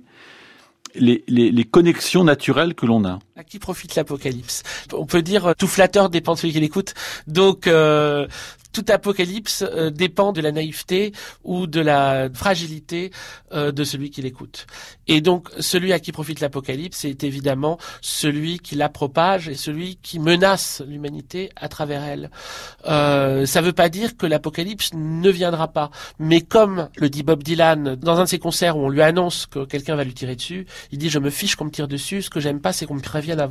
les connexions naturelles que l'on a. À qui profite l'apocalypse ? On peut dire, tout flatteur dépend de celui qui l'écoute. Donc, tout apocalypse dépend de la naïveté ou de la fragilité de celui qui l'écoute. Et donc, celui à qui profite l'apocalypse, c'est évidemment celui qui la propage et celui qui menace l'humanité à travers elle. Ça veut pas dire que l'apocalypse ne viendra pas. Mais comme le dit Bob Dylan dans un de ses concerts où on lui annonce que quelqu'un va lui tirer dessus, il dit « Je me fiche qu'on me tire dessus, ce que j'aime pas, c'est qu'on me prévienne avant. »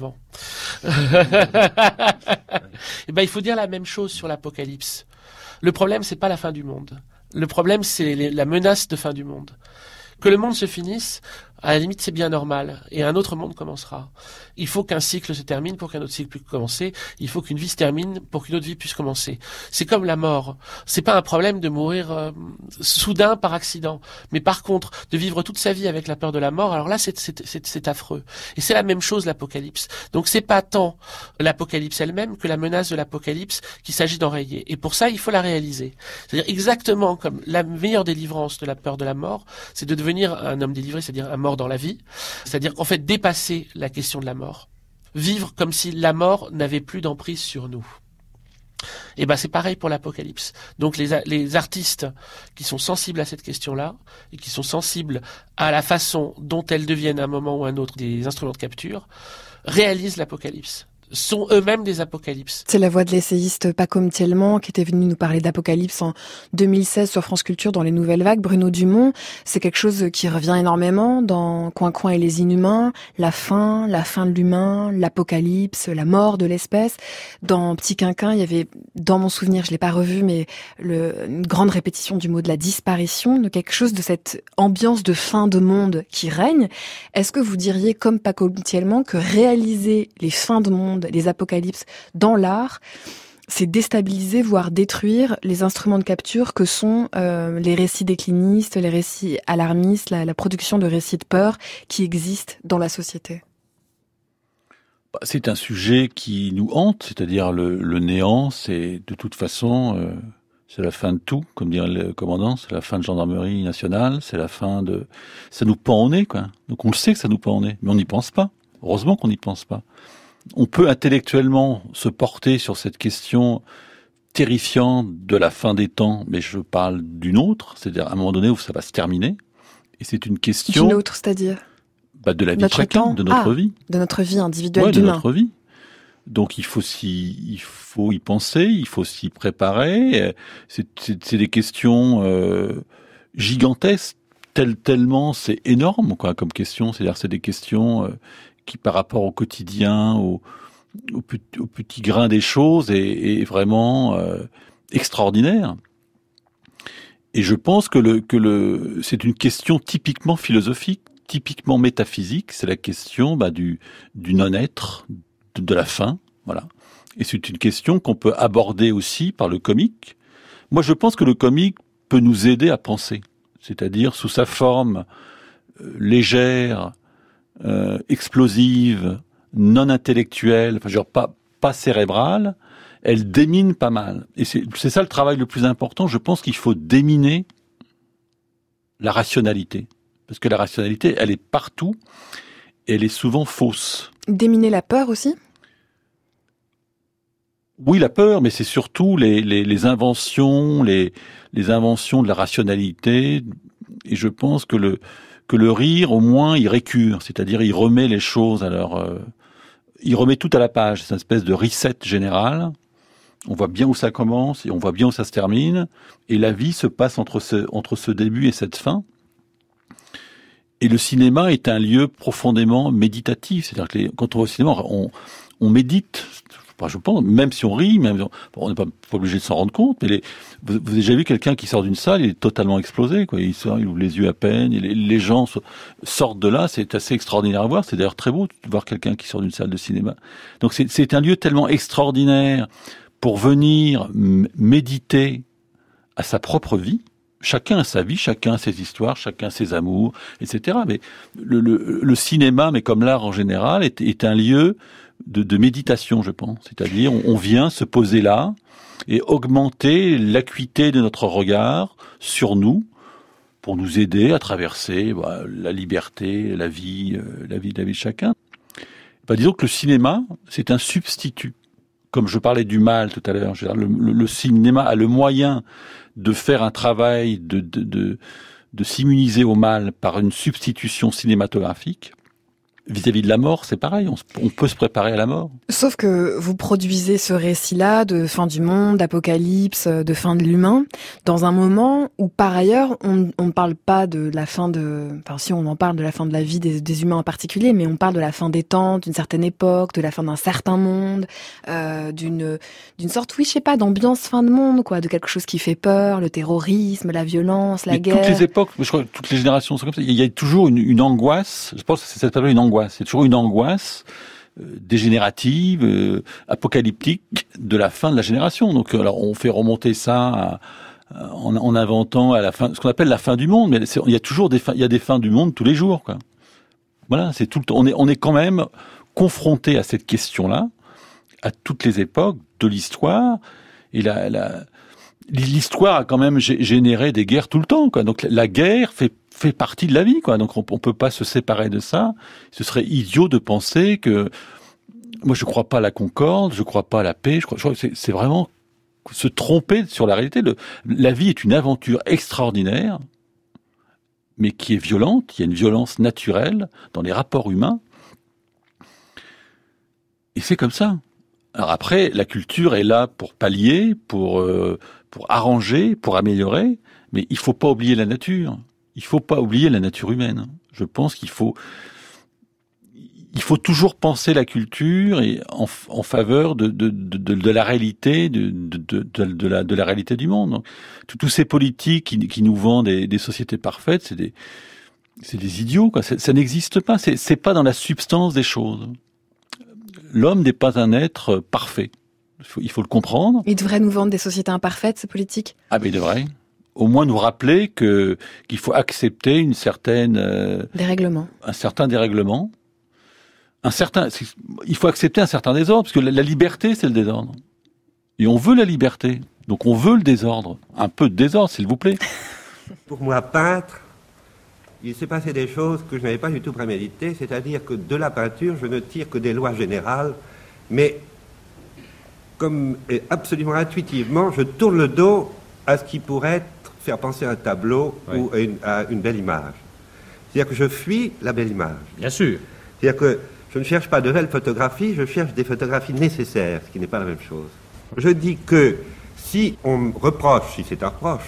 Et ben, il faut dire la même chose sur l'apocalypse. Le problème, c'est pas la fin du monde. Le problème, c'est la menace de fin du monde. Que le monde se finisse, À la limite, c'est bien normal. Et un autre monde commencera. Il faut qu'un cycle se termine pour qu'un autre cycle puisse commencer. Il faut qu'une vie se termine pour qu'une autre vie puisse commencer. C'est comme la mort. C'est pas un problème de mourir soudain par accident. Mais par contre, de vivre toute sa vie avec la peur de la mort, alors là, c'est affreux. Et c'est la même chose, l'apocalypse. Donc c'est pas tant l'apocalypse elle-même que la menace de l'apocalypse qu'il s'agit d'enrayer. Et pour ça, il faut la réaliser. C'est-à-dire exactement comme la meilleure délivrance de la peur de la mort, c'est de devenir un homme délivré, c'est-à-dire un mort dans la vie, c'est-à-dire en fait dépasser la question de la mort, vivre comme si la mort n'avait plus d'emprise sur nous. Et c'est pareil pour l'apocalypse. Donc les artistes qui sont sensibles à cette question-là et qui sont sensibles à la façon dont elles deviennent à un moment ou à un autre des instruments de capture réalisent l'apocalypse. Sont eux-mêmes des apocalypses. C'est la voix de l'essayiste Paco Mtielman qui était venu nous parler d'apocalypse en 2016 sur France Culture dans les Nouvelles Vagues. Bruno Dumont, c'est quelque chose qui revient énormément dans Coin Coin et les Inhumains, la fin de l'humain, l'apocalypse, la mort de l'espèce. Dans Petit Quinquin, il y avait, dans mon souvenir, je l'ai pas revu, mais une grande répétition du mot de la disparition, de quelque chose de cette ambiance de fin de monde qui règne. Est-ce que vous diriez, comme Paco Mtielman, que réaliser les fins de monde, les apocalypses dans l'art, c'est déstabiliser, voire détruire les instruments de capture que sont les récits déclinistes, les récits alarmistes, la production de récits de peur qui existent dans la société? C'est un sujet qui nous hante, c'est-à-dire le néant, c'est de toute façon, c'est la fin de tout, comme dirait le commandant, c'est la fin de gendarmerie nationale, c'est la fin de... Ça nous pend au nez, quoi. Donc on le sait que ça nous pend au nez, mais on n'y pense pas. Heureusement qu'on n'y pense pas. On peut intellectuellement se porter sur cette question terrifiante de la fin des temps, mais je parle d'une autre, c'est-à-dire à un moment donné où ça va se terminer. Et c'est une question... D'une autre, c'est-à-dire de la vie de chacun, de notre vie. De notre vie individuelle d'humain. De notre vie. Donc il faut y penser, il faut s'y préparer. C'est des questions gigantesques, tellement c'est énorme quoi comme question. C'est-à-dire c'est des questions... qui par rapport au quotidien, au petit grain des choses, est vraiment extraordinaire. Et je pense que c'est une question typiquement philosophique, typiquement métaphysique. C'est la question du non-être, de la fin, voilà. Et c'est une question qu'on peut aborder aussi par le comique. Moi, je pense que le comique peut nous aider à penser, c'est-à-dire sous sa forme légère, explosive, non intellectuelle, enfin genre pas cérébrale, elle démine pas mal. Et c'est ça le travail le plus important. Je pense qu'il faut déminer la rationalité. Parce que la rationalité, elle est partout, et elle est souvent fausse. Déminer la peur aussi ? Oui, la peur, mais c'est surtout les inventions, les inventions de la rationalité. Et je pense que le rire, au moins, il récure, c'est-à-dire il remet les choses à il remet tout à la page. C'est une espèce de reset général. On voit bien où ça commence et on voit bien où ça se termine. Et la vie se passe entre ce début et cette fin. Et le cinéma est un lieu profondément méditatif. C'est-à-dire que quand on va au cinéma, on médite. Je pense, même si on rit, on n'est pas obligé de s'en rendre compte, mais vous avez déjà vu quelqu'un qui sort d'une salle, il est totalement explosé, quoi. Il sort, il ouvre les yeux à peine, et les gens sortent de là, c'est assez extraordinaire à voir. C'est d'ailleurs très beau de voir quelqu'un qui sort d'une salle de cinéma. Donc c'est un lieu tellement extraordinaire pour venir méditer à sa propre vie. Chacun a sa vie, chacun a ses histoires, chacun a ses amours, etc. Mais le cinéma, mais comme l'art en général, est un lieu de méditation, je pense. C'est-à-dire, on vient se poser là et augmenter l'acuité de notre regard sur nous pour nous aider à traverser la liberté, la vie de chacun. Disons que le cinéma, c'est un substitut. Comme je parlais du mal tout à l'heure, le cinéma a le moyen de faire un travail de s'immuniser au mal par une substitution cinématographique. vis-à-vis de la mort, c'est pareil, on peut se préparer à la mort. Sauf que vous produisez ce récit-là de fin du monde, d'apocalypse, de fin de l'humain, dans un moment où, par ailleurs, on ne parle pas de la fin enfin si on en parle de la fin de la vie des humains en particulier, mais on parle de la fin des temps, d'une certaine époque, de la fin d'un certain monde, d'une sorte, oui, je sais pas, d'ambiance fin de monde, quoi, de quelque chose qui fait peur, le terrorisme, la violence, la guerre. Toutes les époques, je crois que toutes les générations sont comme ça. Il y a toujours une angoisse, je pense que c'est une angoisse. C'est toujours une angoisse dégénérative, apocalyptique de la fin de la génération. Donc, alors, on fait remonter ça en inventant à la fin, ce qu'on appelle la fin du monde. Mais il y a toujours des fins du monde tous les jours, quoi. Voilà, c'est tout le temps. On est quand même confronté à cette question-là, à toutes les époques de l'histoire. Et l'histoire a quand même généré des guerres tout le temps, quoi. Donc, la guerre fait partie de la vie, quoi. Donc on peut pas se séparer de ça. Ce serait idiot de penser que moi je crois pas à la concorde, je crois pas à la paix. Je crois que c'est vraiment se tromper sur la réalité. La vie est une aventure extraordinaire, mais qui est violente. Il y a une violence naturelle dans les rapports humains, et c'est comme ça. Alors après, la culture est là pour pallier, pour arranger, pour améliorer, mais il faut pas oublier la nature. Il faut pas oublier la nature humaine. Je pense qu'il faut toujours penser la culture et en faveur de la réalité, de la réalité du monde. Donc, tous ces politiques qui nous vendent des sociétés parfaites, c'est des idiots, quoi. Ça n'existe pas. C'est pas dans la substance des choses. L'homme n'est pas un être parfait. Il faut le comprendre. Il devrait nous vendre des sociétés imparfaites, ces politiques. Ah, mais il devrait. Au moins nous rappeler qu'il faut accepter une certaine dérèglement. Un certain dérèglement. Il faut accepter un certain désordre, parce que la liberté, c'est le désordre. Et on veut la liberté. Donc on veut le désordre. Un peu de désordre, s'il vous plaît. Pour moi, peintre, il s'est passé des choses que je n'avais pas du tout préméditées, c'est-à-dire que de la peinture, je ne tire que des lois générales, mais comme absolument intuitivement, je tourne le dos à ce qui pourrait faire penser à un tableau ou à une belle image. C'est-à-dire que je fuis la belle image. Bien sûr. C'est-à-dire que je ne cherche pas de belles photographies, je cherche des photographies nécessaires, ce qui n'est pas la même chose. Je dis que si on me reproche, si c'est un reproche,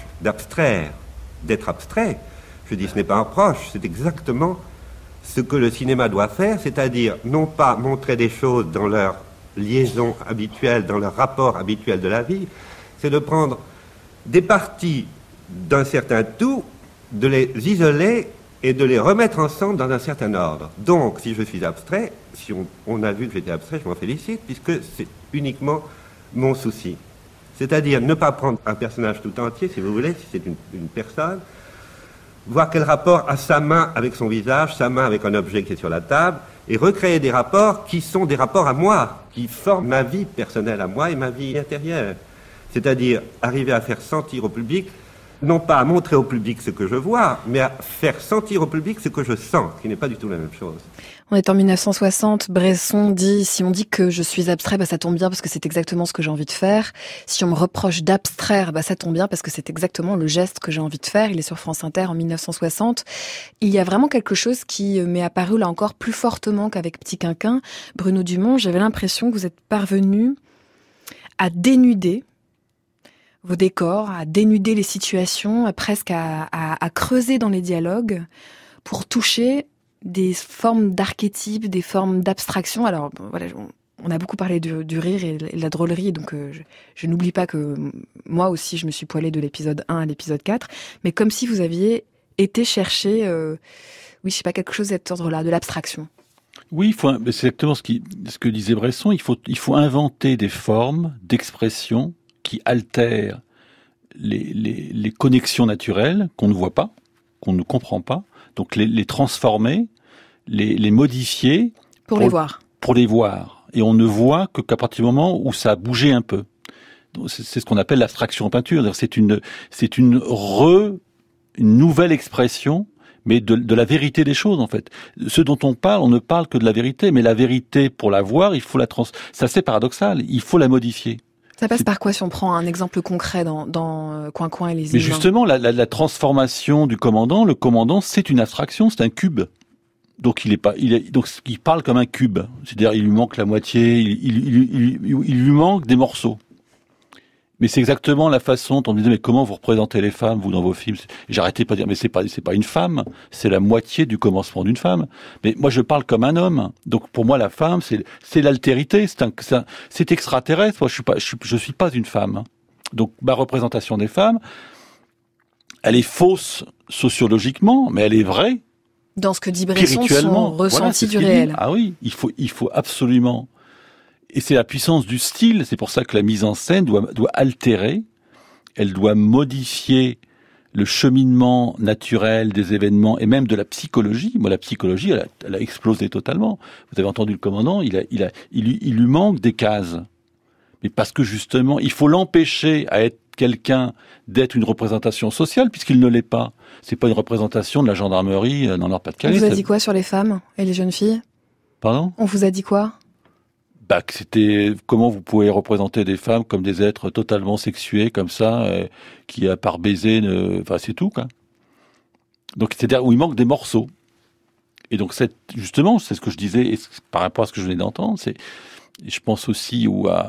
d'être abstrait, je dis ce n'est pas un reproche, c'est exactement ce que le cinéma doit faire, c'est-à-dire non pas montrer des choses dans leur liaison habituelle, dans leur rapport habituel de la vie, c'est de prendre des parties d'un certain tout, de les isoler et de les remettre ensemble dans un certain ordre. Donc, si je suis abstrait, si on a vu que j'étais abstrait, je m'en félicite, puisque c'est uniquement mon souci. C'est-à-dire ne pas prendre un personnage tout entier, si vous voulez, si c'est une personne, voir quel rapport a sa main avec son visage, sa main avec un objet qui est sur la table, et recréer des rapports qui sont des rapports à moi, qui forment ma vie personnelle à moi et ma vie intérieure. C'est-à-dire arriver à faire sentir au public, non pas à montrer au public ce que je vois, mais à faire sentir au public ce que je sens, qui n'est pas du tout la même chose. On est en 1960, Bresson dit « Si on dit que je suis abstrait, ça tombe bien parce que c'est exactement ce que j'ai envie de faire. Si on me reproche d'abstraire, ça tombe bien parce que c'est exactement le geste que j'ai envie de faire. » Il est sur France Inter en 1960. Il y a vraiment quelque chose qui m'est apparu là encore plus fortement qu'avec Petit Quinquin. Bruno Dumont, j'avais l'impression que vous êtes parvenu à dénuder vos décors, à dénuder les situations, presque à creuser dans les dialogues pour toucher des formes d'archétypes, des formes d'abstraction. Alors voilà, on a beaucoup parlé du rire et de la drôlerie, donc je n'oublie pas que moi aussi je me suis poilée de l'épisode 1 à l'épisode 4, mais comme si vous aviez été chercher, oui, je sais pas, quelque chose de cet ordre-là, de l'abstraction. Oui, c'est exactement ce que disait Bresson, il faut inventer des formes d'expression qui altèrent les connexions naturelles qu'on ne voit pas, qu'on ne comprend pas, donc les transformer, les modifier pour les voir. Pour les voir. Et on ne voit qu'à partir du moment où ça a bougé un peu. Donc c'est ce qu'on appelle l'abstraction en peinture. C'est une nouvelle expression, mais de la vérité des choses, en fait. Ce dont on ne parle que de la vérité, mais la vérité, pour la voir, il faut ça c'est paradoxal, il faut la modifier. Ça passe par quoi si on prend un exemple concret dans Coin et les Humains ? Mais justement, la transformation du commandant, le commandant, c'est une abstraction, c'est un cube. Donc il parle comme un cube. C'est-à-dire, il lui manque la moitié, il lui manque des morceaux. Mais c'est exactement la façon dont on me disait, mais comment vous représentez les femmes, vous, dans vos films? J'arrêtais pas de dire, mais c'est pas une femme, c'est la moitié du commencement d'une femme. Mais moi, je parle comme un homme. Donc, pour moi, la femme, c'est l'altérité, c'est extraterrestre. Moi, je suis pas une femme. Donc, ma représentation des femmes, elle est fausse sociologiquement, mais elle est vraie. Dans ce que dit Bresson, son ressenti du réel. Ah oui, il faut absolument. Et c'est la puissance du style, c'est pour ça que la mise en scène doit altérer, elle doit modifier le cheminement naturel des événements et même de la psychologie. Moi, la psychologie, elle a explosé totalement. Vous avez entendu le commandant, il lui manque des cases. Mais parce que justement, il faut l'empêcher à être quelqu'un d'être une représentation sociale, puisqu'il ne l'est pas. C'est pas une représentation de la gendarmerie dans Nord-Pas-de-Calais. On vous a dit quoi sur les femmes et les jeunes filles? Pardon? On vous a dit quoi? Que c'était comment vous pouvez représenter des femmes comme des êtres totalement sexués comme ça, qui à part baiser, c'est tout quoi. Donc c'est-à-dire où il manque des morceaux. Et donc justement, c'est ce que je disais et par rapport à ce que je venais d'entendre, je pense aussi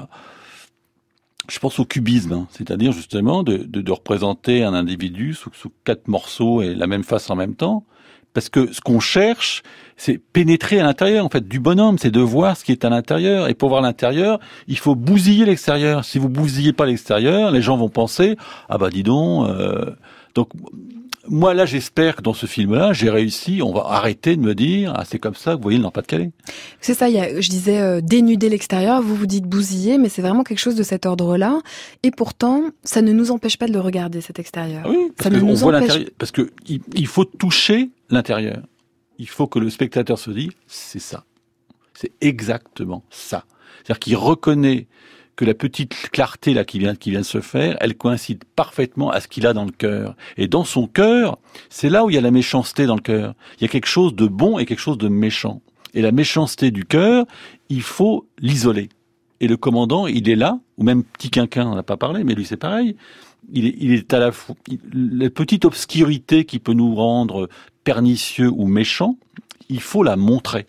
je pense au cubisme, c'est-à-dire justement de représenter un individu sous 4 morceaux et la même face en même temps. Parce que ce qu'on cherche, c'est pénétrer à l'intérieur, en fait, du bonhomme, c'est de voir ce qui est à l'intérieur. Et pour voir l'intérieur, il faut bousiller l'extérieur. Si vous bousillez pas l'extérieur, les gens vont penser, dis donc. Donc, moi, là, j'espère que dans ce film-là, j'ai réussi, on va arrêter de me dire, c'est comme ça que vous voyez le Nord-Pas-de-Calais. C'est ça, je disais dénuder l'extérieur, vous dites bousiller, mais c'est vraiment quelque chose de cet ordre-là. Et pourtant, ça ne nous empêche pas de le regarder, cet extérieur. Oui, parce qu'on voit l'intérieur, parce que il faut toucher l'intérieur. Il faut que le spectateur se dise, c'est ça. C'est exactement ça. C'est-à-dire qu'il reconnaît que la petite clarté là qui vient de se faire, elle coïncide parfaitement à ce qu'il a dans le cœur. Et dans son cœur, c'est là où il y a la méchanceté dans le cœur. Il y a quelque chose de bon et quelque chose de méchant. Et la méchanceté du cœur, il faut l'isoler. Et le commandant, il est là, ou même Petit Quinquin, on n'a pas parlé, mais lui c'est pareil. Il est à la fois la petite obscurité qui peut nous rendre pernicieux ou méchants, il faut la montrer.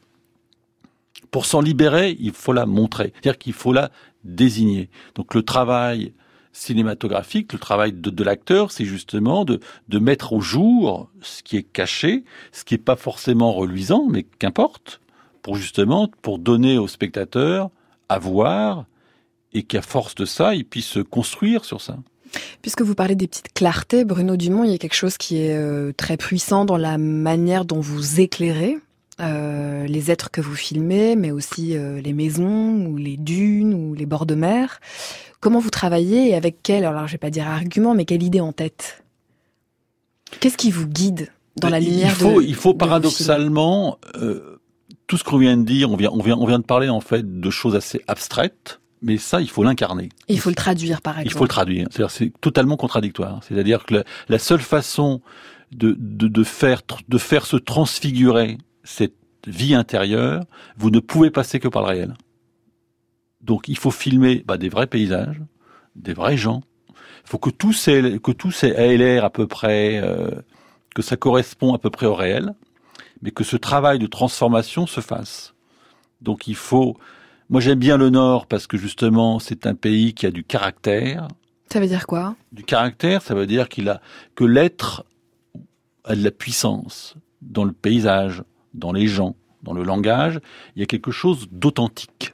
Pour s'en libérer, il faut la montrer. C'est-à-dire qu'il faut la désigner. Donc le travail cinématographique, le travail de l'acteur, c'est justement de mettre au jour ce qui est caché, ce qui n'est pas forcément reluisant, mais qu'importe, pour donner au spectateur à voir et qu'à force de ça, il puisse se construire sur ça. Puisque vous parlez des petites clartés, Bruno Dumont, il y a quelque chose qui est très puissant dans la manière dont vous éclairez les êtres que vous filmez, mais aussi les maisons, ou les dunes, ou les bords de mer. Comment vous travaillez et avec quel, alors je vais pas dire argument, mais quelle idée en tête? Qu'est-ce qui vous guide dans la lumière il faut paradoxalement, tout ce qu'on vient de dire, on vient de parler en fait de choses assez abstraites, mais ça, il faut l'incarner. Et il faut le traduire, par exemple. Il faut le traduire. C'est-à-dire, c'est totalement contradictoire. C'est-à-dire que la seule façon de faire se transfigurer cette vie intérieure, vous ne pouvez passer que par le réel. Donc, il faut filmer des vrais paysages, des vrais gens. Il faut que tout ait l'air à peu près, que ça correspond à peu près au réel, mais que ce travail de transformation se fasse. Donc, il faut. Moi, j'aime bien le Nord parce que justement, c'est un pays qui a du caractère. Ça veut dire quoi? Du caractère, ça veut dire que l'être a de la puissance dans le paysage, dans les gens, dans le langage. Il y a quelque chose d'authentique.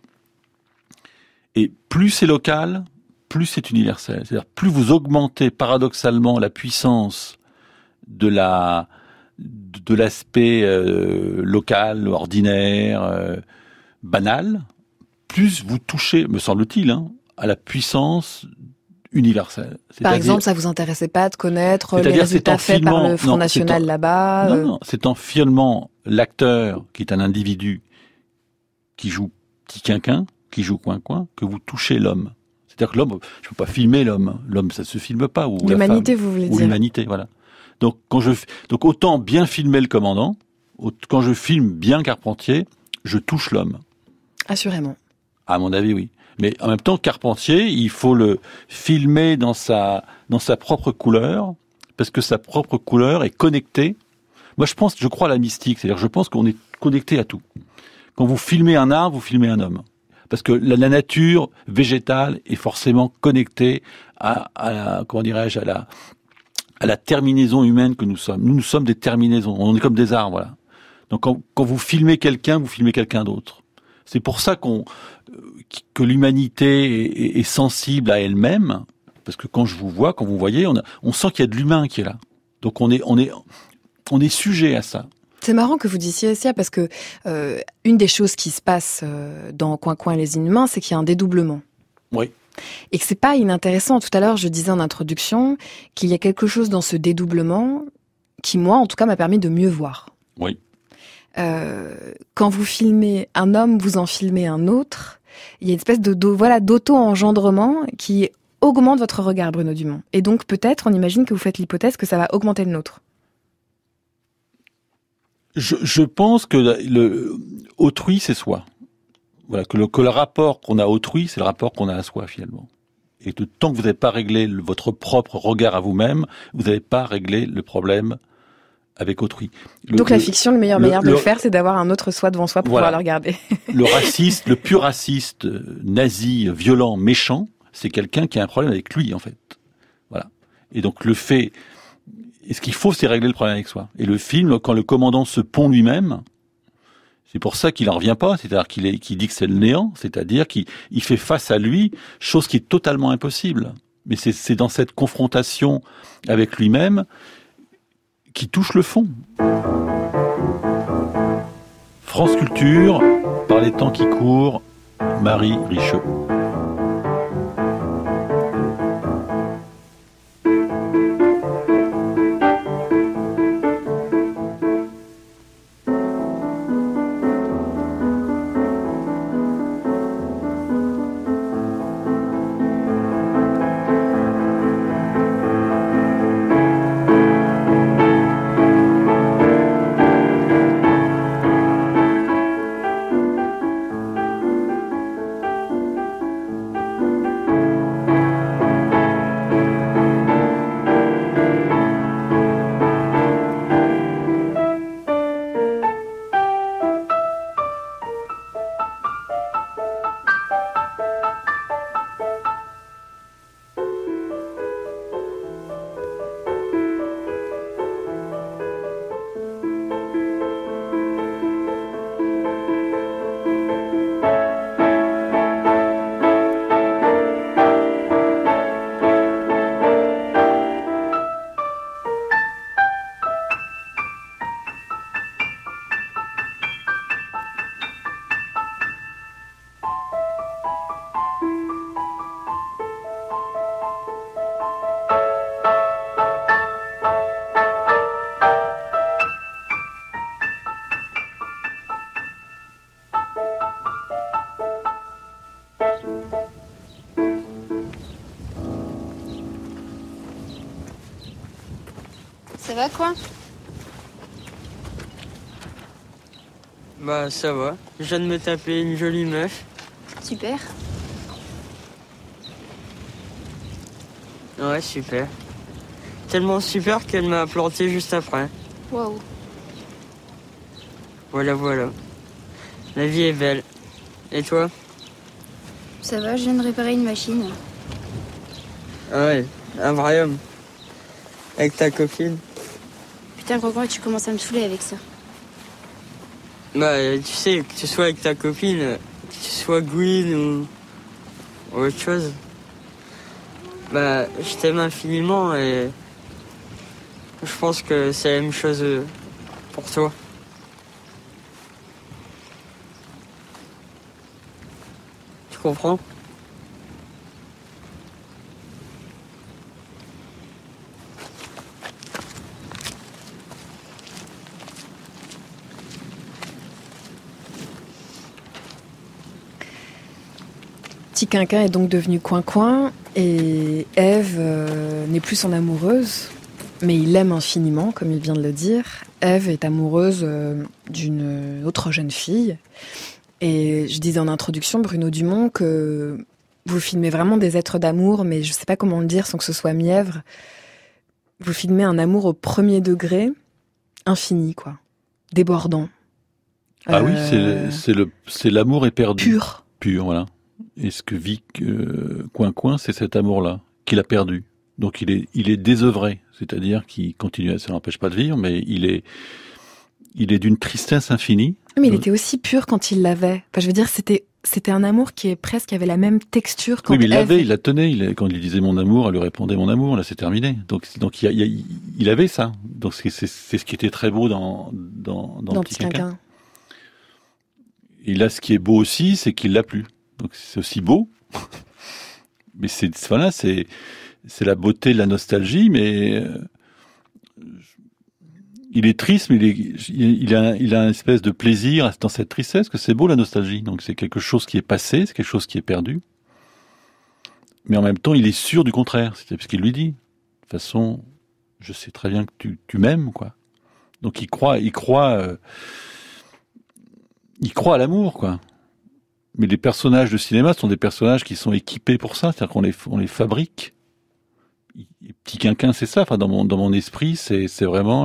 Et plus c'est local, plus c'est universel. C'est-à-dire, plus vous augmentez paradoxalement la puissance de l'aspect local, ordinaire, banal, plus vous touchez, me semble-t-il, à la puissance universelle. Par exemple, ça vous intéressait pas de connaître les résultats faits par le Front National là-bas? Non, c'est en filmant l'acteur, qui est un individu, qui joue Petit Quinquin, qui joue Coin-Coin, que vous touchez l'homme. C'est-à-dire que l'homme, je peux pas filmer l'homme. L'homme, ça se filme pas. Ou l'humanité, la femme, vous voulez dire? Ou l'humanité, voilà. Donc autant bien filmer le commandant, quand je filme bien Carpentier, je touche l'homme. Assurément. À mon avis, oui. Mais en même temps, Carpentier, il faut le filmer dans sa propre couleur, parce que sa propre couleur est connectée. Moi, je crois à la mystique, c'est-à-dire je pense qu'on est connecté à tout. Quand vous filmez un arbre, vous filmez un homme. Parce que la nature végétale est forcément connectée à la terminaison humaine que nous sommes. Nous sommes des terminaisons. On est comme des arbres, voilà. Donc, quand vous filmez quelqu'un d'autre. C'est pour ça que l'humanité est sensible à elle-même. Parce que quand vous voyez, on sent qu'il y a de l'humain qui est là. Donc, on est sujet à ça. C'est marrant que vous disiez ça parce que une des choses qui se passe dans Coin les Inhumains, c'est qu'il y a un dédoublement. Oui. Et que c'est pas inintéressant. Tout à l'heure, je disais en introduction qu'il y a quelque chose dans ce dédoublement qui, moi, en tout cas, m'a permis de mieux voir. Oui. Quand vous filmez un homme, vous en filmez un autre. Il y a une espèce d'auto-engendrement qui augmente votre regard, Bruno Dumont. Et donc, peut-être, on imagine que vous faites l'hypothèse que ça va augmenter le nôtre. Je pense que autrui, c'est soi. Voilà, que le rapport qu'on a à autrui, c'est le rapport qu'on a à soi, finalement. Et que tant que vous n'avez pas réglé votre propre regard à vous-même, vous n'avez pas réglé le problème avec autrui. Donc la fiction, la meilleure manière de le faire, c'est d'avoir un autre soi devant soi pour pouvoir le regarder. Le pur raciste, nazi, violent, méchant, c'est quelqu'un qui a un problème avec lui, en fait. Voilà. Et donc et ce qu'il faut, c'est régler le problème avec soi. Et le film, quand le commandant se pond lui-même, c'est pour ça qu'il en revient pas, c'est-à-dire qu'il dit que c'est le néant, c'est-à-dire qu'il fait face à lui, chose qui est totalement impossible. Mais c'est dans cette confrontation avec lui-même qui touche le fond. France Culture, par les temps qui courent, Marie Richeux. Ça va quoi? Bah ça va, je viens de me taper une jolie meuf. Super. Ouais, super. Tellement super qu'elle m'a planté juste après. Waouh. Voilà. La vie est belle. Et toi? Ça va, je viens de réparer une machine. Ah ouais, un vrai homme. Avec ta copine. Putain, Gros, tu commences à me saouler avec ça. Bah, tu sais, que tu sois avec ta copine, que tu sois Gwyn ou autre chose. Bah, je t'aime infiniment et je pense que c'est la même chose pour toi. Tu comprends? Petit Quinquin est donc devenu Coin et Ève n'est plus son amoureuse, mais il l'aime infiniment, comme il vient de le dire. Ève est amoureuse d'une autre jeune fille. Et je disais en introduction, Bruno Dumont, que vous filmez vraiment des êtres d'amour, mais je ne sais pas comment le dire sans que ce soit mièvre. Vous filmez un amour au premier degré infini, quoi. Débordant. Ah oui, c'est l'amour éperdu. Pur, voilà. Et ce que vit Coin, c'est cet amour-là qu'il a perdu. Donc il est désœuvré, c'est-à-dire qu'il continue, ça n'empêche pas de vivre, mais il est d'une tristesse infinie. Mais il était aussi pur quand il l'avait. Enfin, je veux dire, c'était un amour qui avait la même texture quand oui, mais il la tenait. Quand il disait mon amour, elle lui répondait mon amour. Là, c'est terminé. Donc il avait ça. Donc c'est ce qui était très beau dans Petit Quinquin. Et là, ce qui est beau aussi, c'est qu'il l'a plus. Donc c'est aussi beau. Mais c'est la beauté de la nostalgie, mais il est triste, mais il a une espèce de plaisir dans cette tristesse, que c'est beau la nostalgie. Donc c'est quelque chose qui est passé, c'est quelque chose qui est perdu. Mais en même temps, il est sûr du contraire. C'est ce qu'il lui dit. De toute façon, je sais très bien que tu m'aimes, quoi. Donc il croit à l'amour, quoi. Mais les personnages de cinéma sont des personnages qui sont équipés pour ça, c'est-à-dire qu'on les fabrique. Petit Quinquin, c'est ça. Enfin, dans mon esprit, c'est vraiment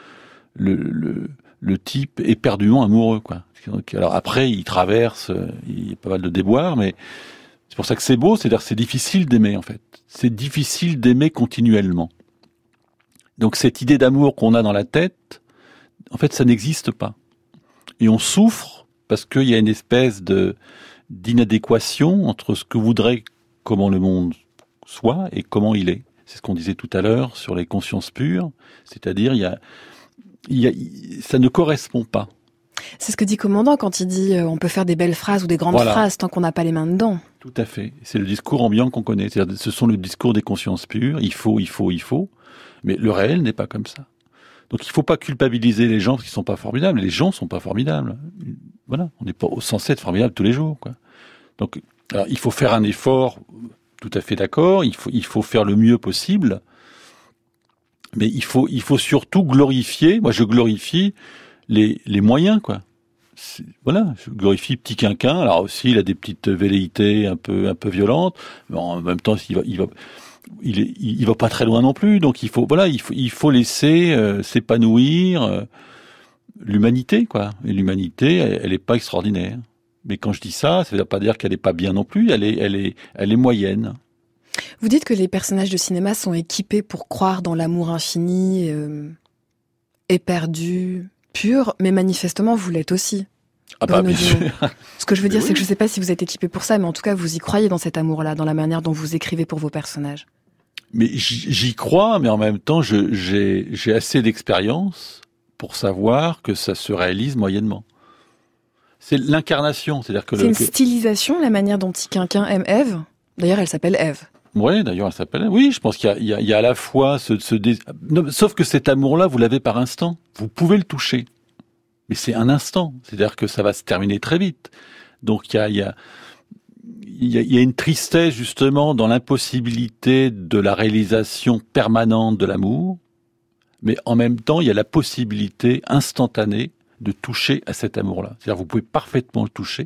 le type éperdument amoureux, quoi. Alors après, il traverse, il y a pas mal de déboires, mais c'est pour ça que c'est beau. C'est-à-dire que c'est difficile d'aimer, en fait. C'est difficile d'aimer continuellement. Donc cette idée d'amour qu'on a dans la tête, en fait, ça n'existe pas. Et on souffre parce qu'il y a une espèce d'inadéquation entre ce que voudrait comment le monde soit et comment il est. C'est ce qu'on disait tout à l'heure sur les consciences pures, c'est-à-dire ça ne correspond pas. C'est ce que dit Commandant quand il dit on peut faire des belles phrases ou des grandes phrases tant qu'on n'a pas les mains dedans. Tout à fait. C'est le discours ambiant qu'on connaît. C'est-à-dire, ce sont le discours des consciences pures. Il faut. Mais le réel n'est pas comme ça. Donc il ne faut pas culpabiliser les gens parce qu'ils ne sont pas formidables. Les gens ne sont pas formidables. Voilà. On n'est pas censé être formidable tous les jours, quoi. Donc alors, il faut faire un effort. Tout à fait d'accord. Il faut faire le mieux possible. Mais il faut surtout glorifier. Moi, je glorifie les moyens, quoi. Voilà, je glorifie Petit Quinquin. Alors aussi, il a des petites velléités un peu violentes, mais en même temps, il va pas très loin non plus. Donc il faut laisser s'épanouir l'humanité, quoi. Et l'humanité, elle est pas extraordinaire. Mais quand je dis ça, ça veut pas dire qu'elle est pas bien non plus. Elle est moyenne. Vous dites que les personnages de cinéma sont équipés pour croire dans l'amour infini, éperdu, pur, mais manifestement vous l'êtes aussi. Ah bah bien sûr. Ce que je veux dire, c'est que je sais pas si vous êtes équipé pour ça, mais en tout cas vous y croyez dans cet amour-là, dans la manière dont vous écrivez pour vos personnages. Mais j'y crois, mais en même temps, j'ai assez d'expérience pour savoir que ça se réalise moyennement. C'est l'incarnation, c'est-à-dire que... C'est une stylisation, la manière dont Petit Quinquin aime Ève. D'ailleurs, elle s'appelle Ève. Oui, d'ailleurs, elle s'appelle... Oui, je pense qu'il y a à la fois sauf que cet amour-là, vous l'avez par instant. Vous pouvez le toucher. Mais c'est un instant. C'est-à-dire que ça va se terminer très vite. Donc, il y a une tristesse, justement, dans l'impossibilité de la réalisation permanente de l'amour. Mais en même temps, il y a la possibilité instantanée de toucher à cet amour-là. C'est-à-dire, vous pouvez parfaitement le toucher.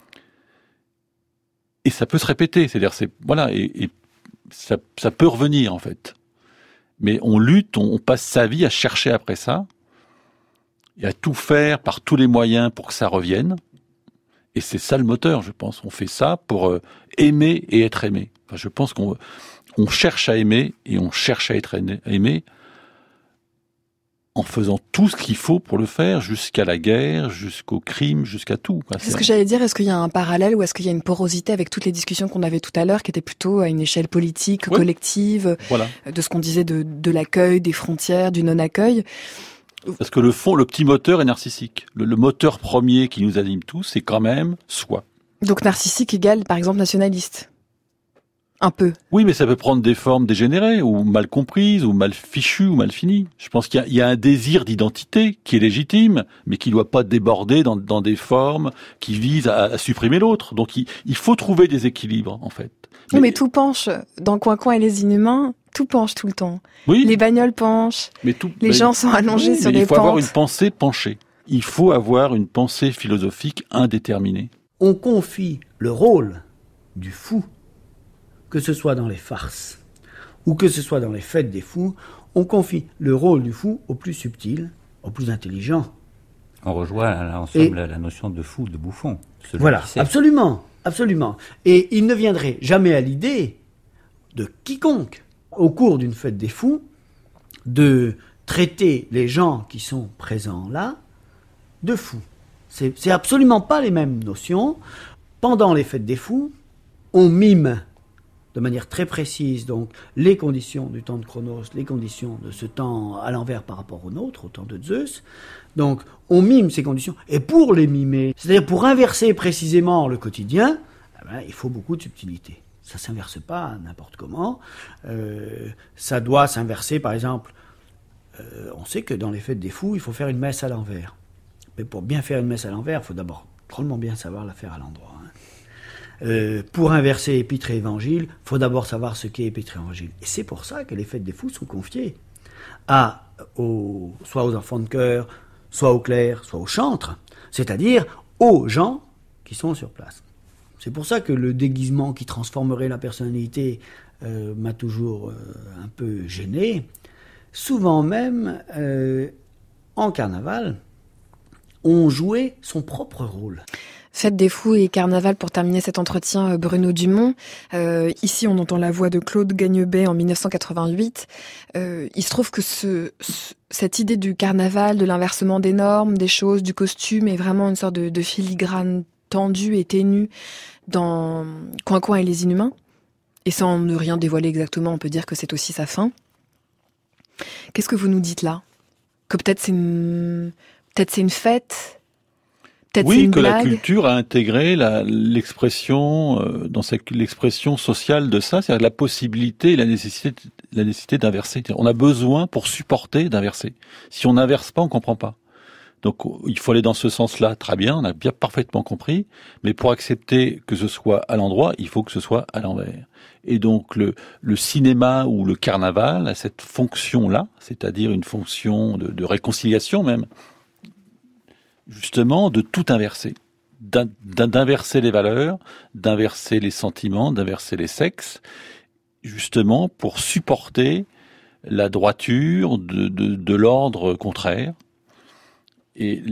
Et ça peut se répéter. C'est-à-dire, et ça peut revenir, en fait. Mais on lutte, on passe sa vie à chercher après ça, et à tout faire par tous les moyens pour que ça revienne. Et c'est ça le moteur, je pense. On fait ça pour aimer et être aimé. Enfin, je pense qu'on cherche à aimer, et on cherche à être aimé en faisant tout ce qu'il faut pour le faire, jusqu'à la guerre, jusqu'au crime, jusqu'à tout. C'est ce que j'allais dire. Est-ce qu'il y a un parallèle ou est-ce qu'il y a une porosité avec toutes les discussions qu'on avait tout à l'heure, qui étaient plutôt à une échelle politique, collective, de ce qu'on disait de l'accueil, des frontières, du non-accueil? Parce que le petit moteur est narcissique. Le moteur premier qui nous anime tous, c'est quand même soi. Donc narcissique égale, par exemple, nationaliste. Un peu. Oui, mais ça peut prendre des formes dégénérées, ou mal comprises, ou mal fichues, ou mal finies. Je pense qu'il y a un désir d'identité qui est légitime, mais qui ne doit pas déborder dans des formes qui visent à supprimer l'autre. Donc il faut trouver des équilibres, en fait. Mais tout penche. Dans Coin et les Inhumains, tout penche tout le temps. Oui. Les bagnoles penchent. Les gens sont allongés sur des pentes. Il faut avoir une pensée penchée. Il faut avoir une pensée philosophique indéterminée. On confie le rôle du fou, que ce soit dans les farces ou que ce soit dans les fêtes des fous, on confie le rôle du fou au plus subtil, aux plus intelligents. On rejoint à l'ensemble la notion de fou, de bouffon. Voilà, absolument, absolument. Et il ne viendrait jamais à l'idée de quiconque, au cours d'une fête des fous, de traiter les gens qui sont présents là de fous. C'est absolument pas les mêmes notions. Pendant les fêtes des fous, on mime de manière très précise donc les conditions du temps de Chronos, les conditions de ce temps à l'envers par rapport au nôtre, au temps de Zeus. Donc on mime ces conditions, et pour les mimer, c'est-à-dire pour inverser précisément le quotidien, il faut beaucoup de subtilité. Ça s'inverse pas n'importe comment. Ça doit s'inverser, par exemple, on sait que dans les fêtes des fous, il faut faire une messe à l'envers. Mais pour bien faire une messe à l'envers, il faut d'abord drôlement bien savoir la faire à l'endroit. Pour inverser épître et évangile, il faut d'abord savoir ce qu'est épître et évangile. Et c'est pour ça que les fêtes des fous sont confiées soit aux enfants de chœur, soit aux clercs, soit aux chantres, c'est-à-dire aux gens qui sont sur place. C'est pour ça que le déguisement qui transformerait la personnalité m'a toujours un peu gêné. Souvent même, en carnaval, on jouait son propre rôle. Fête des fous et carnaval pour terminer cet entretien, Bruno Dumont. Ici, on entend la voix de Claude Gagnebet en 1988. Il se trouve que cette idée du carnaval, de l'inversement des normes, des choses, du costume, est vraiment une sorte de filigrane tendue et ténue dans Coin et les Inhumains. Et sans ne rien dévoiler exactement, on peut dire que c'est aussi sa fin. Qu'est-ce que vous nous dites là ? Que peut-être c'est une fête ? Peut-être oui, c'est une que blague. La culture a intégré l'expression l'expression sociale de ça, c'est-à-dire la possibilité et la nécessité d'inverser. On a besoin pour supporter d'inverser. Si on n'inverse pas, on comprend pas. Donc il faut aller dans ce sens-là, très bien, on a bien parfaitement compris, mais pour accepter que ce soit à l'endroit, il faut que ce soit à l'envers. Et donc le cinéma ou le carnaval a cette fonction-là, c'est-à-dire une fonction de réconciliation même, justement de tout inverser, d'inverser les valeurs, d'inverser les sentiments, d'inverser les sexes, justement pour supporter la droiture de l'ordre contraire. Et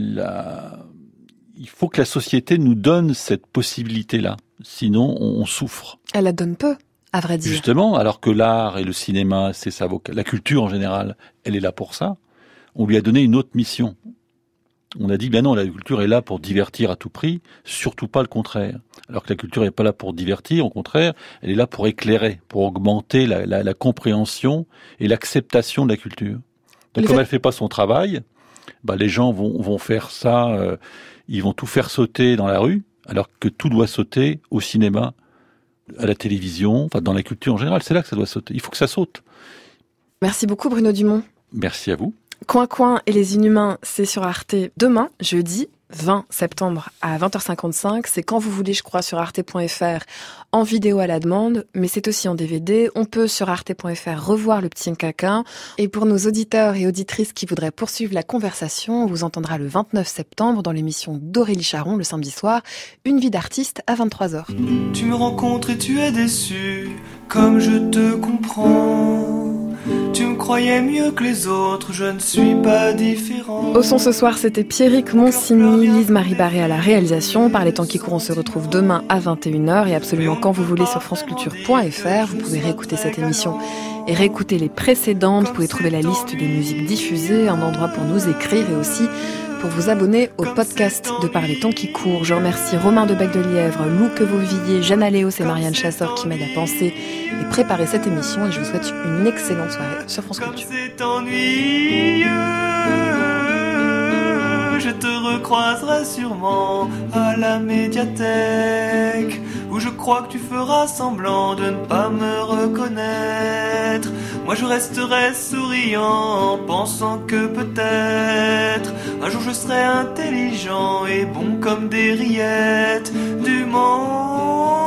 il faut que la société nous donne cette possibilité-là, sinon on souffre. Elle la donne peu, à vrai dire. Justement, alors que l'art et le cinéma, c'est sa vocation, la culture en général, elle est là pour ça. On lui a donné une autre mission. On a dit, ben non, la culture est là pour divertir à tout prix, surtout pas le contraire. Alors que la culture n'est pas là pour divertir, au contraire, elle est là pour éclairer, pour augmenter la compréhension et l'acceptation de la culture. Donc comme elle fait pas son travail, les gens vont faire ça, ils vont tout faire sauter dans la rue, alors que tout doit sauter au cinéma, à la télévision, enfin dans la culture en général, c'est là que ça doit sauter. Il faut que ça saute. Merci beaucoup Bruno Dumont. Merci à vous. Coin et les Inhumains, c'est sur Arte demain, jeudi 20 septembre à 20h55. C'est quand vous voulez, je crois, sur arte.fr, en vidéo à la demande, mais c'est aussi en DVD. On peut sur arte.fr revoir le petit Nkakin. Et pour nos auditeurs et auditrices qui voudraient poursuivre la conversation, on vous entendra le 29 septembre dans l'émission d'Aurélie Charon, le samedi soir, Une vie d'artiste à 23h. Tu me rencontres et tu es déçu, comme je te comprends. Tu me croyais mieux que les autres, je ne suis pas différent. Au son ce soir, c'était Pierrick Monsigny, Lise-Marie Barré à la réalisation. Par les temps qui courent, on se retrouve demain à 21h et absolument quand vous voulez sur franceculture.fr. Vous pouvez réécouter cette émission et réécouter les précédentes. Vous pouvez trouver la liste des musiques diffusées, un endroit pour nous écrire et aussi pour vous abonner au podcast de Par les temps qui courent. Je remercie Romain de Bec-de-Lièvre, Lou Quevauvilliers, Jeanne Aléos et Marianne Chasseur qui m'aident à penser et préparer cette émission et je vous souhaite une excellente soirée sur France Culture. C'est ennuyeux, je te recroiserai sûrement à la médiathèque où je crois que tu feras semblant de ne pas me reconnaître. Moi je resterai souriant en pensant que peut-être un jour je serai intelligent et bon comme des rillettes du monde.